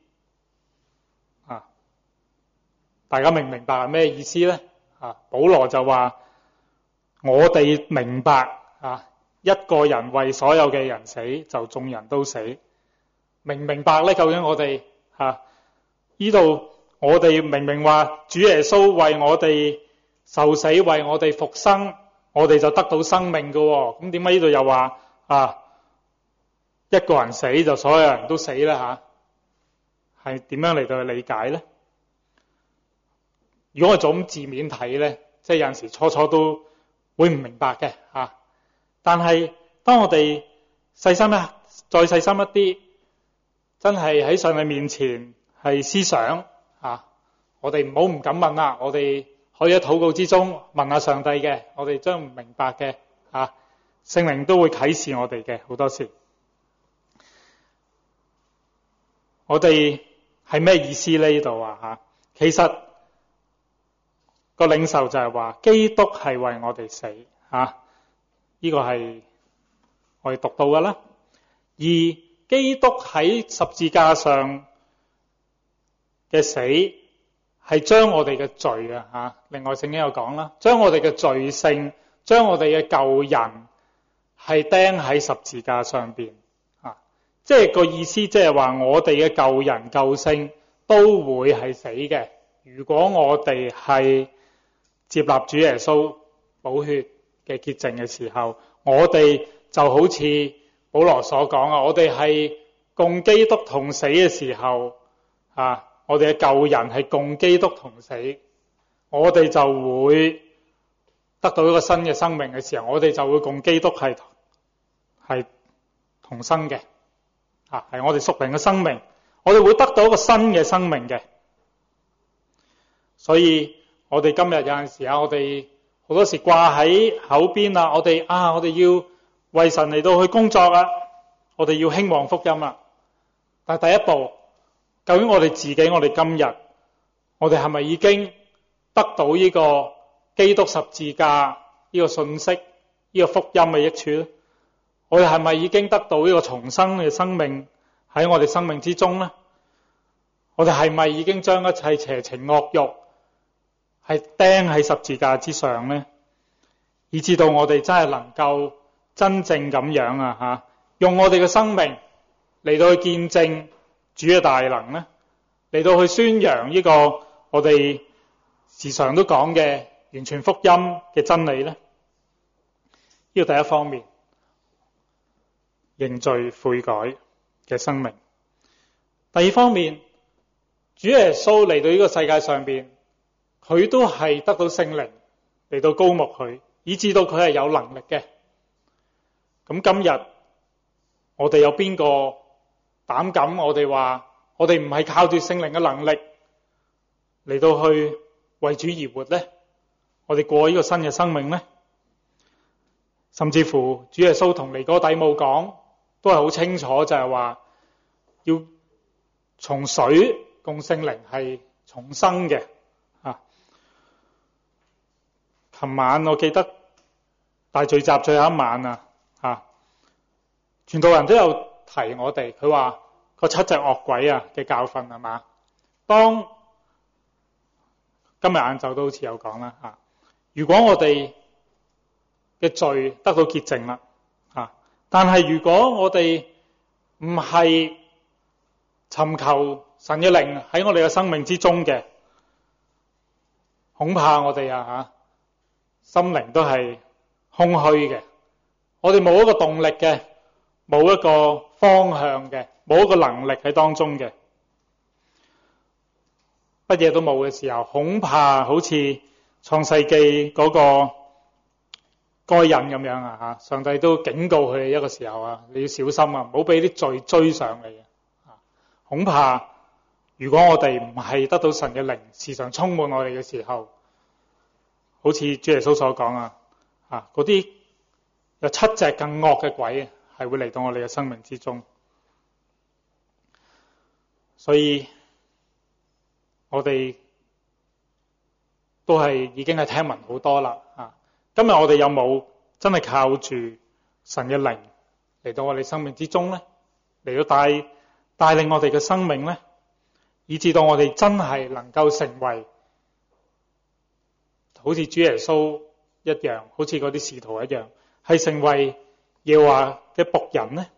啊，大家明唔明白係咩意思呢？啊，保羅就話我哋明白啊，一個人為所有嘅人死，就眾人都死。明唔明白呢？究竟我哋啊呢度我哋明明話主耶穌為我哋受死，為我哋復生，我哋就得到生命㗎喎。咁點解呢度又話啊一個人死就所有人都死呢？吓，係點樣嚟到去理解呢？如果我做咁字面睇呢，即係有陣時初初都會唔明白嘅吓。但係當我哋細心一再細心一啲，真係喺上帝面前係思想啊，我哋唔好唔敢問啦，我哋可以喺禱告之中問下上帝嘅，我哋將唔明白嘅啊，聖靈都會啟示我哋嘅好多時。我哋係咩意思呢？呢度啊吓，其實個領受就係話基督係為我哋死啊，呢個係我哋讀到㗎啦。而基督喺十字架上嘅死係將我哋嘅罪啊吓，另外聖經有講啦，將我哋嘅罪性，將我哋嘅舊人係釘喺十字架上邊啊，即係個意思，即係話我哋嘅舊人舊性都會係死嘅。如果我哋係接納主耶穌寶血嘅潔淨嘅時候，我哋就好似保羅所講啊，我哋係共基督同死嘅時候啊，我哋嘅舊人係共基督同死，我哋就會得到一個新嘅生命嘅時候，我哋就會共基督係係同生嘅啊，係我哋屬靈嘅生命，我哋會得到一個新嘅生命嘅。所以我哋今日有陣時啊，我哋好多時掛喺口邊啊，我哋啊，我哋要為神嚟到去工作啊，我哋要興旺福音啊。 但係第一步，究竟我哋自己，我哋今日，我哋係咪已經得到呢個基督十字架呢個信息，呢個福音嘅益處咧？我哋係咪已經得到呢個重生嘅生命喺我哋生命之中咧？我哋係咪已經將一切邪情惡慾係釘喺十字架之上咧？以至到我哋真係能夠真正咁樣啊吓，用我哋嘅生命嚟到去見證主嘅大能咧，嚟到去宣揚呢個我哋時常都講嘅完全福音嘅真理咧。呢個第一方面，認罪悔改嘅生命。第二方面，主耶穌嚟到呢個世界上邊，佢都係得到聖靈嚟到膏抹佢，以致到佢係有能力嘅。咁今日我哋有邊個膽敢我哋話我哋唔係靠住聖靈嘅能力嚟到去為主而活呢？我哋過呢個新嘅生命呢？甚至乎主耶穌同尼哥底母講，都係好清楚，就係話要從水共聖靈係重生嘅。啊，琴晚我記得大聚集最後一晚啊，啊，傳道人都有提我哋，佢話個七隻惡鬼啊嘅教訓係嘛？當今日晏晝都好似有講啦，啊，如果我哋嘅罪得到潔淨啦，啊，但係如果我哋唔係尋求神嘅靈喺我哋嘅生命之中嘅，恐怕我哋啊吓心靈都係空虛嘅，我哋冇一個動力嘅，冇一個方向嘅，冇一個能力喺當中嘅，乜嘢都冇嘅時候，恐怕好似創世記嗰個該隱咁樣啊吓，上帝都警告佢哋一個時候啊，你要小心啊，唔好俾啲罪追上嚟啊！恐怕如果我哋唔係得到神嘅靈時常充滿我哋嘅時候，好似主耶穌所講啊，啊嗰啲有七隻更惡嘅鬼係會嚟到我哋嘅生命之中，所以我哋都係已經係聽聞好多啦啊！今日我哋有冇真係靠住神嘅靈嚟到我哋生命之中呢？嚟到帶帶領我哋嘅生命呢？以至到我哋真係能夠成為好似主耶穌一樣，好似嗰啲使徒一樣，係成為耶和華嘅僕人呢？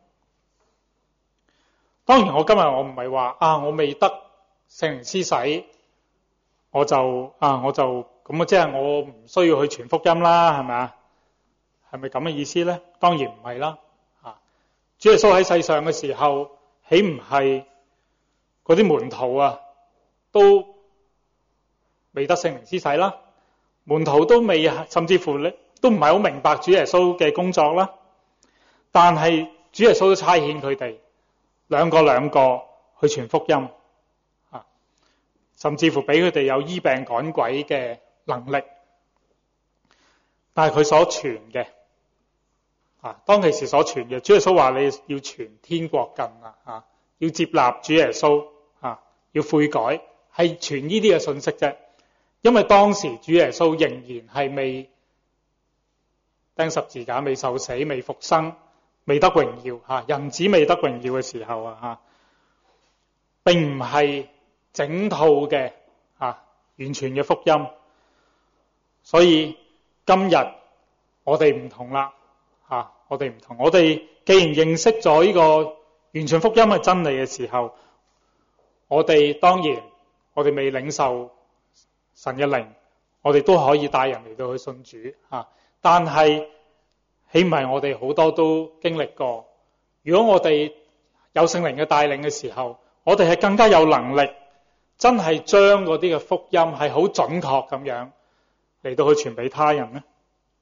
當然我今日我唔係話啊，我未得聖靈施洗，我就啊我就咁啊，即係我唔需要去傳福音啦，係咪啊？係咪咁嘅意思呢？當然唔係啦。啊，主耶穌喺世上嘅時候，豈唔係嗰啲門徒啊，都未得聖靈施洗啦？門徒都未，甚至乎咧都唔係好明白主耶穌嘅工作啦。但係主耶穌都差遣佢哋兩個兩個去傳福音，啊，甚至乎俾佢哋有醫病趕鬼嘅能力。但係佢所傳嘅，啊，當其時所傳嘅，主耶穌話你要傳天國近啦，啊，要接納主耶穌，啊，要悔改，係傳呢啲嘅信息啫。因為當時主耶穌仍然係未釘十字架、未受死、未復生、未得榮耀，吓，人子未得榮耀嘅時候啊，吓，並唔係整套嘅啊完全嘅福音。所以今日我哋唔同啦，吓，我哋唔同。我哋既然認識咗呢個完全福音嘅真理嘅時候，我哋當然我哋未領受神嘅靈，我哋都可以帶人嚟到去信主吓。但係豈唔係我哋好多都經歷過？如果我哋有聖靈嘅帶領嘅時候，我哋係更加有能力，真係將嗰啲嘅福音係好準確咁樣嚟到去傳俾他人呢？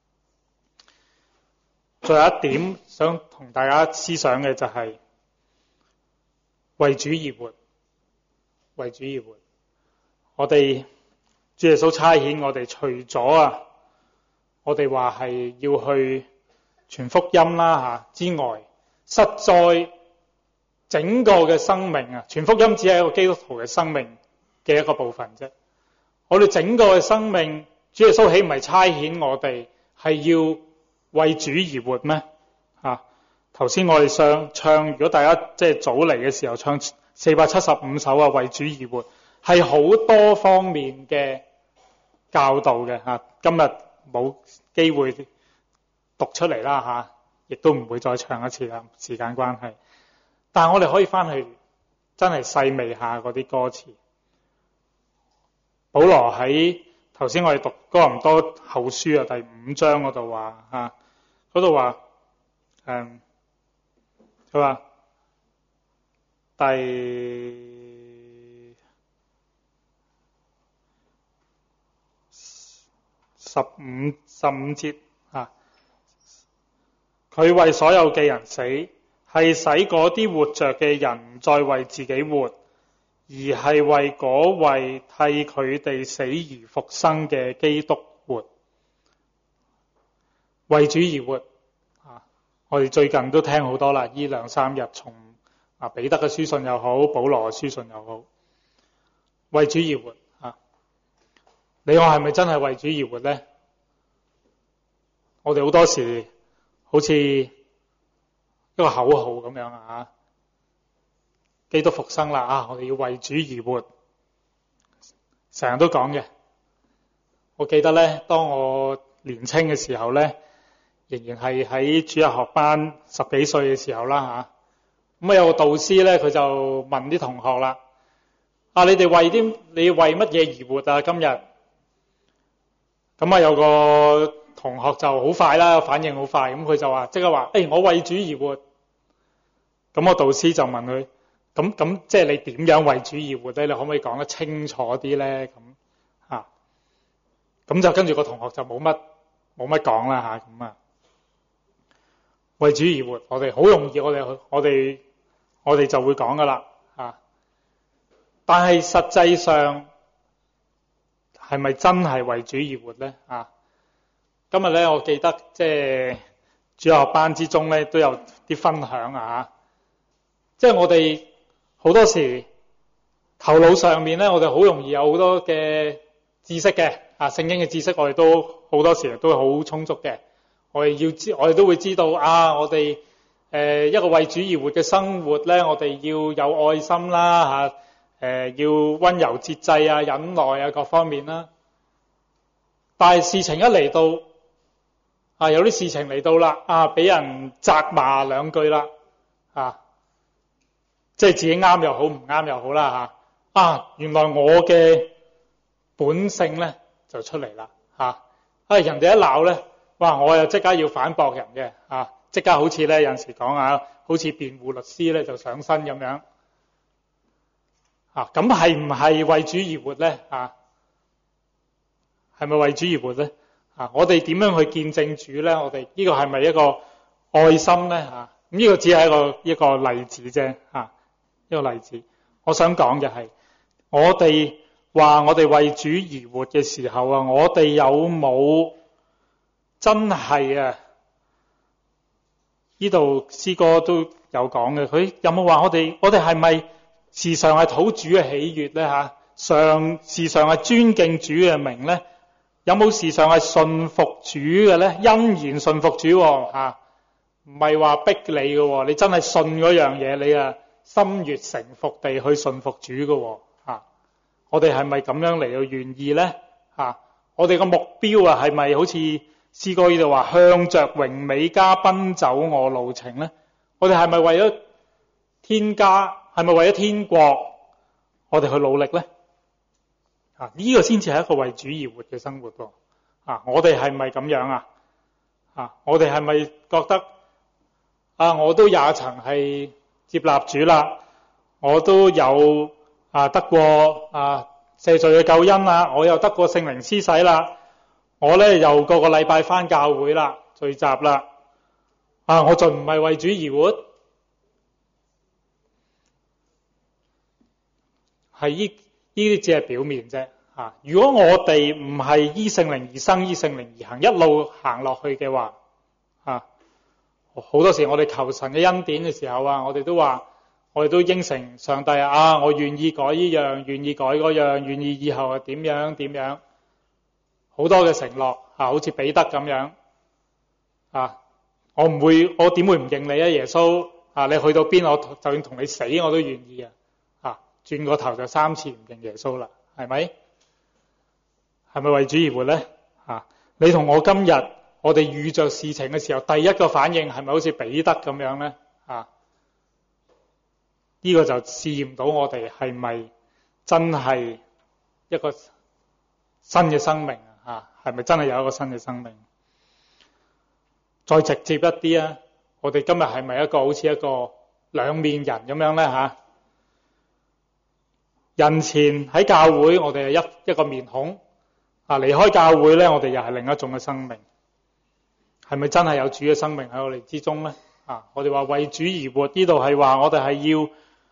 最後一點想同大家思想嘅就係為主而活，為主而活。我哋主耶穌差遣我哋，除咗啊，我哋話係要去傳福音啦吓之外，實在整個嘅生命啊，傳福音只係一個基督徒嘅生命嘅一個部分啫。我哋整個嘅生命，主耶穌豈唔係差遣我哋係要為主而活咩？啊，頭先我哋上唱，如果大家即係早嚟嘅時候唱四百七十五首啊，為主而活，係好多方面嘅教導嘅吓。今日冇機會讀出嚟啦吓，亦都唔會再唱一次啦，時間關係。但係我哋可以翻去真係細味下嗰啲歌詞。保羅喺頭先我哋讀哥林多後書啊第五章嗰度話啊，嗰度話誒，佢話第十五十五節啊，佢為所有嘅人死，係使嗰啲活着嘅人唔再為自己活，而係為嗰位替佢哋死而復生嘅基督活，為主而活啊！我哋最近都聽好多啦，呢兩三日從啊彼得嘅書信又好，保羅嘅書信又好，為主而活啊！你我係咪真係為主而活呢？我哋好多時好似一個口號咁樣啊！基督復生啦啊！我哋要為主而活，成日都講嘅。我記得咧，當我年青嘅時候咧，仍然係喺主日學班十幾歲嘅時候啦吓。咁啊有個導師咧，佢就問啲同學啦：啊，你哋為啲你為乜嘢而活啊？今日咁啊有個同學就好快啦，反應好快，咁佢就話即刻話：誒，我為主而活。咁我導師就問佢。咁咁即係你點樣為主而活咧？你可唔可以講得清楚啲咧？咁吓，咁就跟住個同學就冇乜冇乜講啦吓，咁啊為主而活，我哋好容易，我哋我哋我哋就會講噶啦吓。但係實際上係咪真係為主而活咧？啊，今日咧我記得即係主學班之中咧都有啲分享啊，即係我哋。好多時頭腦上面咧，我哋好容易有好多嘅知識嘅啊，聖經嘅知識我哋都好多時都好充足嘅。我哋要知，我哋都會知道啊，我哋誒、呃、一個為主而活嘅生活咧，我哋要有愛心啦吓，誒、呃、要溫柔節制啊、忍耐啊各方面啦。但係事情一嚟到啊，有啲事情嚟到啦啊，俾人責罵兩句啦啊。即係自己啱又好，唔啱又好啦吓。啊，原來我嘅本性咧就出嚟啦吓。啊，人哋一鬧咧，哇，我又即刻要反駁人嘅啊，即刻好似咧有陣時講啊，好似辯護律師咧就上身咁樣。啊，咁係唔係為主而活咧？啊，係咪為主而活咧？啊，我哋點樣去見證主咧？我哋呢個係咪一個愛心咧？啊，咁呢個只係一個一個例子啫啊。一個例子，我想講嘅係，我哋話我哋為主而活嘅時候啊，我哋有冇真係啊？呢度詩歌都有講嘅，佢有冇話我哋我哋係咪時常係討主嘅喜悅咧？吓，常時常係尊敬主嘅名咧？有冇時常係順服主嘅咧？欣然順服主吓，唔係話逼你嘅，你真係信嗰樣嘢，你啊。心悅誠服地去順服主嘅喎，啊，我哋係咪咁樣嚟到願意咧？啊，我哋個目標啊係咪好似詩歌呢度話向着榮美家奔走我路程咧？我哋係咪為咗天家，係咪為咗天國，我哋去努力咧？啊，呢個先至係一個為主而活嘅生活喎。啊，我哋係咪咁樣啊？啊，我哋係咪覺得啊，我都也曾係接納主啦，我都有啊得過啊赦罪嘅救恩啦，我又得過聖靈施洗啦，我咧又個個禮拜返教會啦，聚集啦，啊我仲唔係為主而活？係依依啲只係表面啫。啊，如果我哋唔係依聖靈而生，依聖靈而行，一路行落去嘅話，啊好多時我哋求神嘅恩典嘅時候啊，我哋都話我哋都應承上帝啊，我願意改呢樣，願意改嗰樣，願意以後係點樣點樣，好多嘅承諾啊，好似彼得咁樣啊，我唔會，我點會唔認你啊，耶穌啊，你去到邊，我就算同你死我都願意啊，啊，轉個頭就三次唔認耶穌啦，係咪？係咪為主而活呢？啊，你同我今日我哋遇着事情嘅時候，第一個反應係咪好似彼得咁樣呢？啊？呢個就試驗到我哋係咪真係一個新嘅生命啊？係咪真係有一個新嘅生命？再直接一啲啊，我哋今日係咪一個好似一個兩面人咁樣呢？吓，人前喺教會我哋係一一個面孔啊，離開教會呢，我哋又係另一種嘅生命。係咪真係有主嘅生命喺我哋之中呢？啊，我哋話為主而活，呢度係話我哋係要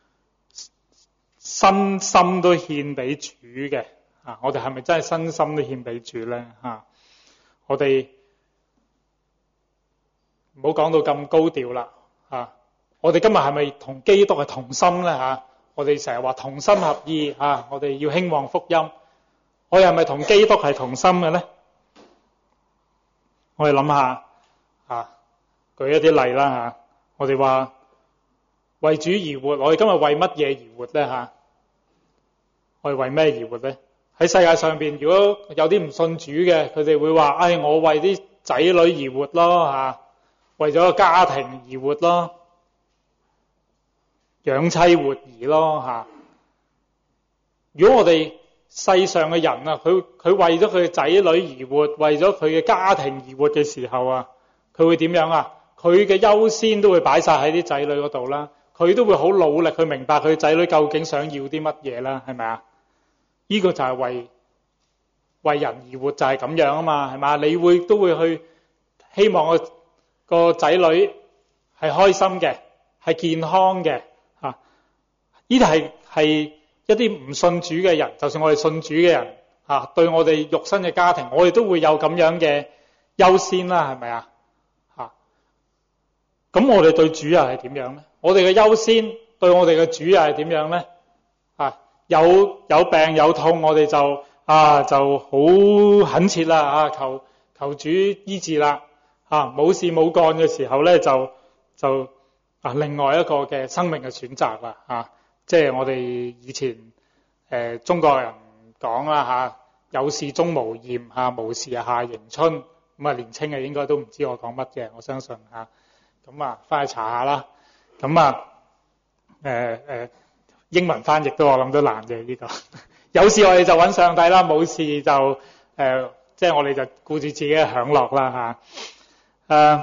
身心都獻俾主嘅啊！我哋係咪真係身心都獻俾主咧？啊！我哋唔好講到咁高調啦啊！我哋今日係咪同基督係同心咧？吓！我哋成日話同心合意啊！我哋要興旺福音，我哋係咪同基督係同心嘅咧？我哋諗下啊，舉一啲例啦吓！我哋話為主而活，我哋今日為乜嘢而活咧？吓，我哋為咩而活咧？喺世界上邊，如果有啲唔信主嘅，佢哋會話：唉、哎，我為啲仔女而活咯，吓，為咗個家庭而活咯，養妻活兒咯，吓。如果我哋世上嘅人啊，佢佢為咗佢嘅仔女而活，為咗佢嘅家庭而活嘅時候啊，佢會點樣啊？佢嘅優先都會擺晒喺啲仔女嗰度啦。佢都會好努力去明白佢仔女究竟想要啲乜嘢啦，係咪啊？呢個就係為為人而活，就係咁樣啊嘛，係嘛？你會都會去希望個個仔女係開心嘅，係健康嘅，吓。呢啲係係一啲唔信主嘅人，就算我哋信主嘅人，吓，對我哋肉身嘅家庭，我哋都會有咁樣嘅優先啦，係咪啊？吓，咁我哋對主又係點樣咧？我哋嘅優先對我哋嘅主又係點樣咧？啊，有有病有痛，我哋就啊就好懇切啦，啊求求主醫治啦，啊冇事冇幹嘅時候咧，就就啊另外一個嘅生命嘅選擇啦，啊即係我哋以前誒、呃、中國人講啦吓，有事終無艷，吓、啊、無事夏迎春，咁啊年青嘅應該都唔知我講乜嘅，我相信吓，咁啊翻去查下啦。咁啊，誒、呃、誒、呃，英文翻譯都我諗都難嘅呢、這個。有事我哋就揾上帝啦，冇事就誒，即、呃、係、就是、我哋就顧住自己嘅享樂啦吓。誒、呃，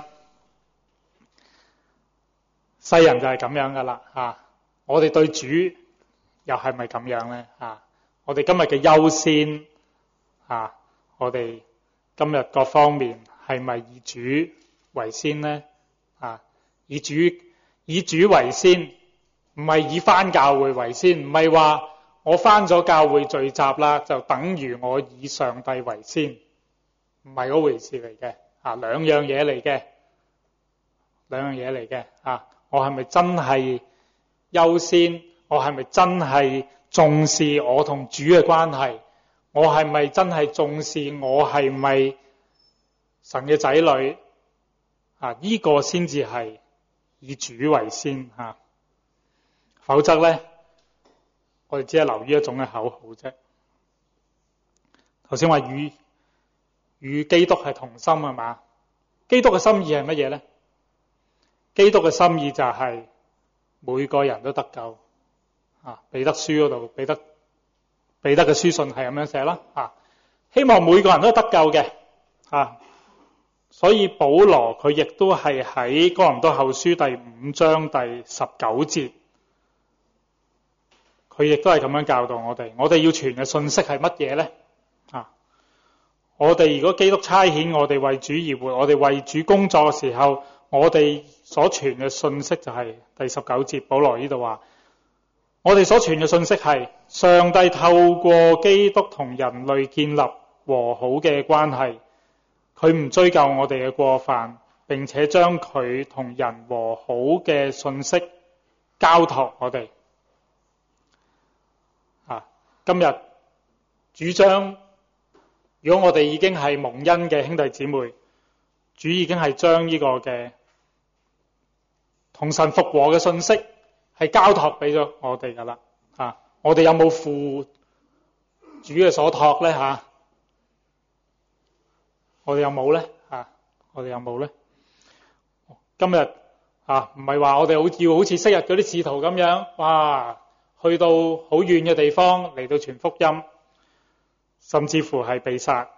世人就係咁樣噶啦吓。我哋對主又係咪咁樣咧吓？我哋今日嘅優先啊，我哋今日各方面係咪以主為先咧？啊，以主。以主為先，唔係以返教會為先，唔係話我返咗教會聚集啦，就等於我以上帝為先，唔係嗰回事嚟嘅，啊，兩樣嘢嚟嘅，兩樣嘢嚟嘅，啊，我係咪真係優先？我係咪真係重視我同主嘅關係？我係咪真係重視我係咪神嘅仔女？啊，呢個先至係以主為先吓，否則咧，我哋只係流於一種嘅口號啫。頭先話與與基督係同心係嘛？基督嘅心意係乜嘢咧？基督嘅心意就係每個人都得救啊！彼得書嗰度，彼得彼得嘅書信係咁樣寫啦啊！希望每個人都得救嘅啊！所以保羅佢亦都係喺哥林多後書第五章第十九節，佢亦都係咁樣教導我哋。我哋要傳嘅信息係乜嘢呢？啊，我哋如果基督差遣我哋為主而活，我哋為主工作嘅時候，我哋所傳嘅信息就係第十九節。保羅呢度話，我哋所傳嘅信息係上帝透過基督同人類建立和好嘅關係。佢唔追究我哋嘅過犯，並且將佢同人和好嘅信息交託我哋。啊，今日主張，如果我哋已經係蒙恩嘅兄弟姊妹，主已經係將呢個嘅同神復和嘅信息係交託俾咗我哋噶啦。啊，我哋有冇負主嘅所託咧？吓、啊，我哋有冇咧？啊，我哋有冇咧？今日啊，唔係話我哋好要好似昔日嗰啲使徒咁樣，哇，去到好遠嘅地方嚟到傳福音，甚至乎係被殺。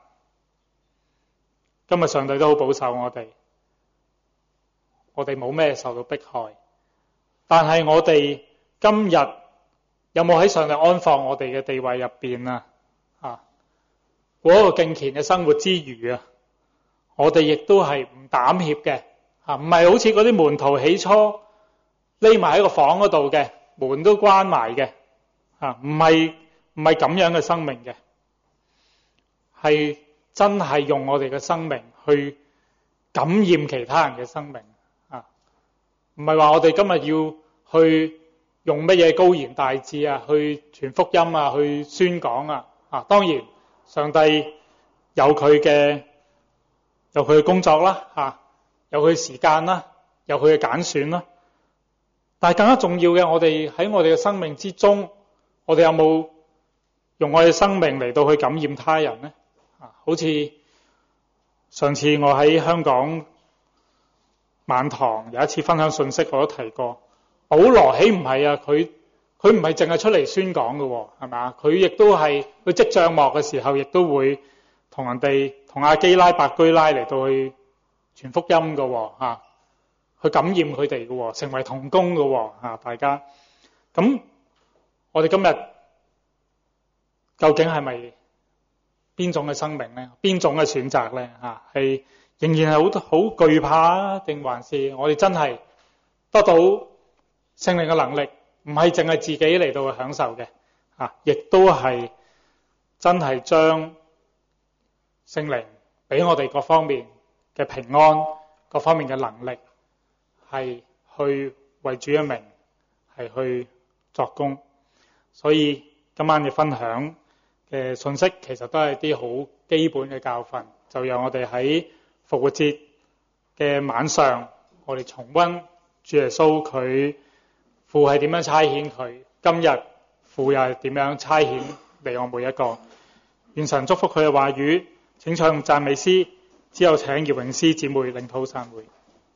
今日上帝都好保守我哋，我哋冇咩受到迫害，但係我哋今日有冇喺上帝安放我哋嘅地位入邊啊？啊，過一個敬虔嘅生活之餘啊，我哋亦都係唔膽怯嘅，啊，唔係好似嗰啲門徒起初匿埋喺個房嗰度嘅，門都關埋嘅，啊，唔係唔係咁樣嘅生命嘅，係真係用我哋嘅生命去感染其他人嘅生命啊！唔係話我哋今日要去用乜嘢高言大智啊，去傳福音啊，去宣講啊！啊，當然上帝有佢嘅有佢嘅工作啦，啊，有佢嘅時間啦，有佢嘅揀選啦。但係更加重要嘅，我哋喺我哋嘅生命之中，我哋有冇用我哋嘅生命嚟到去感染他人呢？啊，好似上次我喺香港晚堂有一次分享信息，我都提過，保羅豈唔係啊？佢佢唔係淨係出嚟宣講嘅，係咪？佢亦都係佢積帳幕嘅時候，亦都會同人哋同亞基拉、百居拉嚟到去傳福音嘅，吓，去感染佢哋嘅，成為同工嘅，吓，大家。咁我哋今日究竟係咪邊種嘅生命咧？邊種嘅選擇咧？吓，係仍然係好好懼怕啊？定還是我哋真係得到聖靈嘅能力，唔係淨係自己嚟到去享受嘅，啊，亦都係真係將聖靈俾我哋各方面嘅平安，各方面嘅能力，係去為主嘅名係去作工。所以今晚嘅分享嘅信息其實都係啲好基本嘅教訓，就讓我哋喺復活節嘅晚上，我哋重溫主耶穌佢父係點樣差遣佢，今日父又係點樣差遣嚟我每一個。願神祝福佢嘅話語。請唱讚美詩，之後請葉詠詩姊妹領禱散會。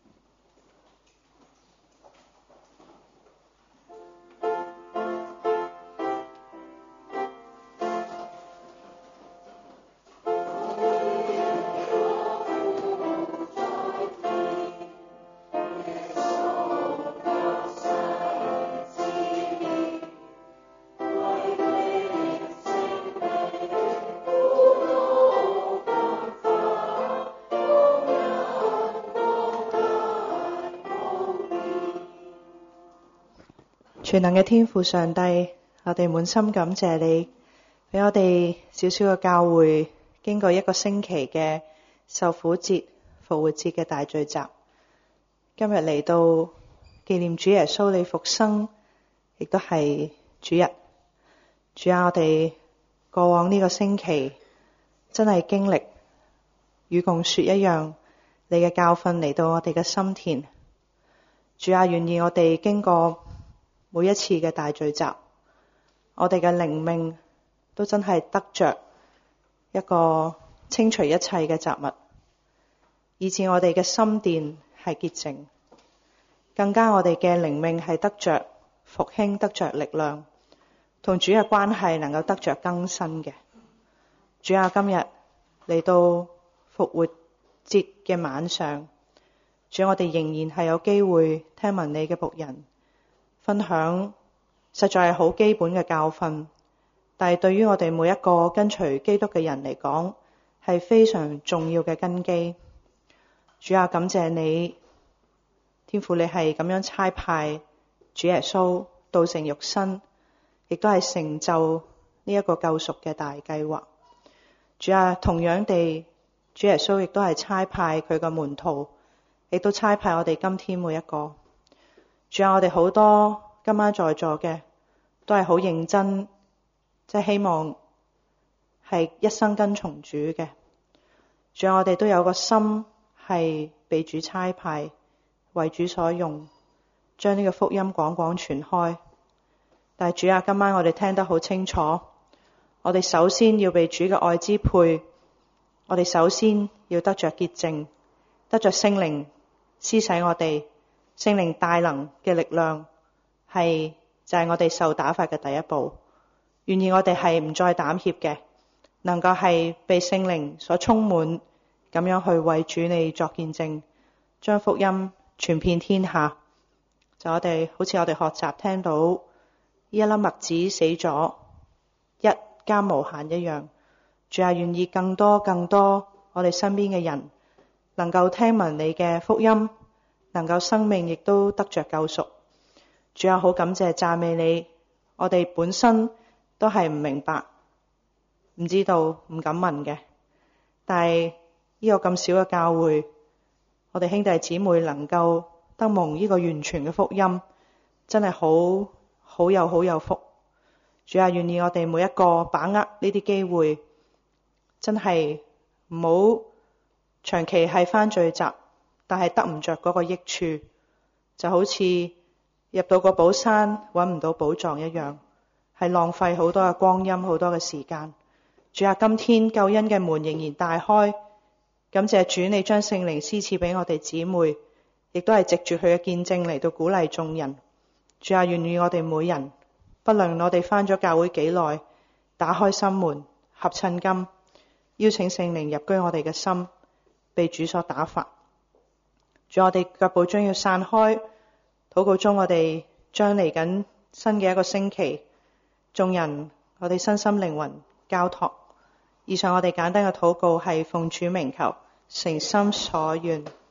全能嘅天父上帝，我哋滿心感謝你，俾我哋小小嘅教會經過一個星期嘅受苦節、復活節嘅大聚集，今日嚟到紀念主耶穌你復生，亦都係主日。主啊，我哋過往呢個星期真係經歷如共雪一樣，你嘅教訓嚟到我哋嘅心田。主啊，願意我哋經過每一次嘅大聚集，我哋嘅靈命都真係得着一個清除一切嘅雜物，以致我哋嘅心殿係潔淨，更加我哋嘅靈命係得着復興，得着力量，同主嘅關係能夠得着更新嘅。主啊，今日嚟到復活節嘅晚上，主，我哋仍然係有機會聽聞你嘅僕人分享，實在係好基本嘅教訓，但係對於我哋每一個跟隨基督嘅人嚟講，係非常重要嘅根基。主啊，感謝你，天父，你係咁樣差派主耶穌道成肉身，亦都係成就呢一個救贖嘅大計劃。主啊，同樣地，主耶穌亦都係差派佢嘅門徒，亦都差派我哋今天每一個。主啊，我哋好多今晚在座嘅都係好認真，即係希望係一生跟從主嘅。主啊，我哋都有個心係被主差派，為主所用，將呢個福音廣廣傳開。但係主啊，今晚我哋聽得好清楚，我哋首先要被主嘅愛支配，我哋首先要得着潔淨，得着聖靈施洗我哋，聖靈大能嘅力量係就係我哋受打發嘅第一步。願意我哋係唔再膽怯嘅，能夠係被聖靈所充滿，咁樣去為主你作見證，將福音傳遍天下。就我哋好似我哋學習聽到呢一粒麥子死咗，一加無限一樣。主啊，願意更多更多我哋身邊嘅人能夠聽聞你嘅福音，能夠生命亦都得着救贖。主啊，好感謝讚美你，我哋本身都係唔明白、唔知道、唔敢問嘅，但係呢個咁少嘅教會，我哋兄弟姊妹能夠得蒙呢個完全嘅福音，真係好好有好有福。主啊，願意我哋每一個把握呢啲機會，真係唔好長期係返聚集，但係得唔着嗰個益處，就好似入到個寶山揾唔到寶藏一樣，係浪費好多嘅光陰，好多嘅時間。主啊，今天救恩嘅門仍然大開，感謝主你將聖靈施賜俾我哋姊妹，亦都係藉住佢嘅見證嚟到鼓勵眾人。主啊，願意我哋每人，不論我哋返咗教會幾耐，打開心門，合襯金，邀請聖靈入居我哋嘅心，被主所打發。主，我哋腳步將要散開，禱告中我哋將嚟緊新嘅一個星期，眾人我哋身心靈魂交託。以上我哋簡單嘅禱告係奉主名求，誠心所願。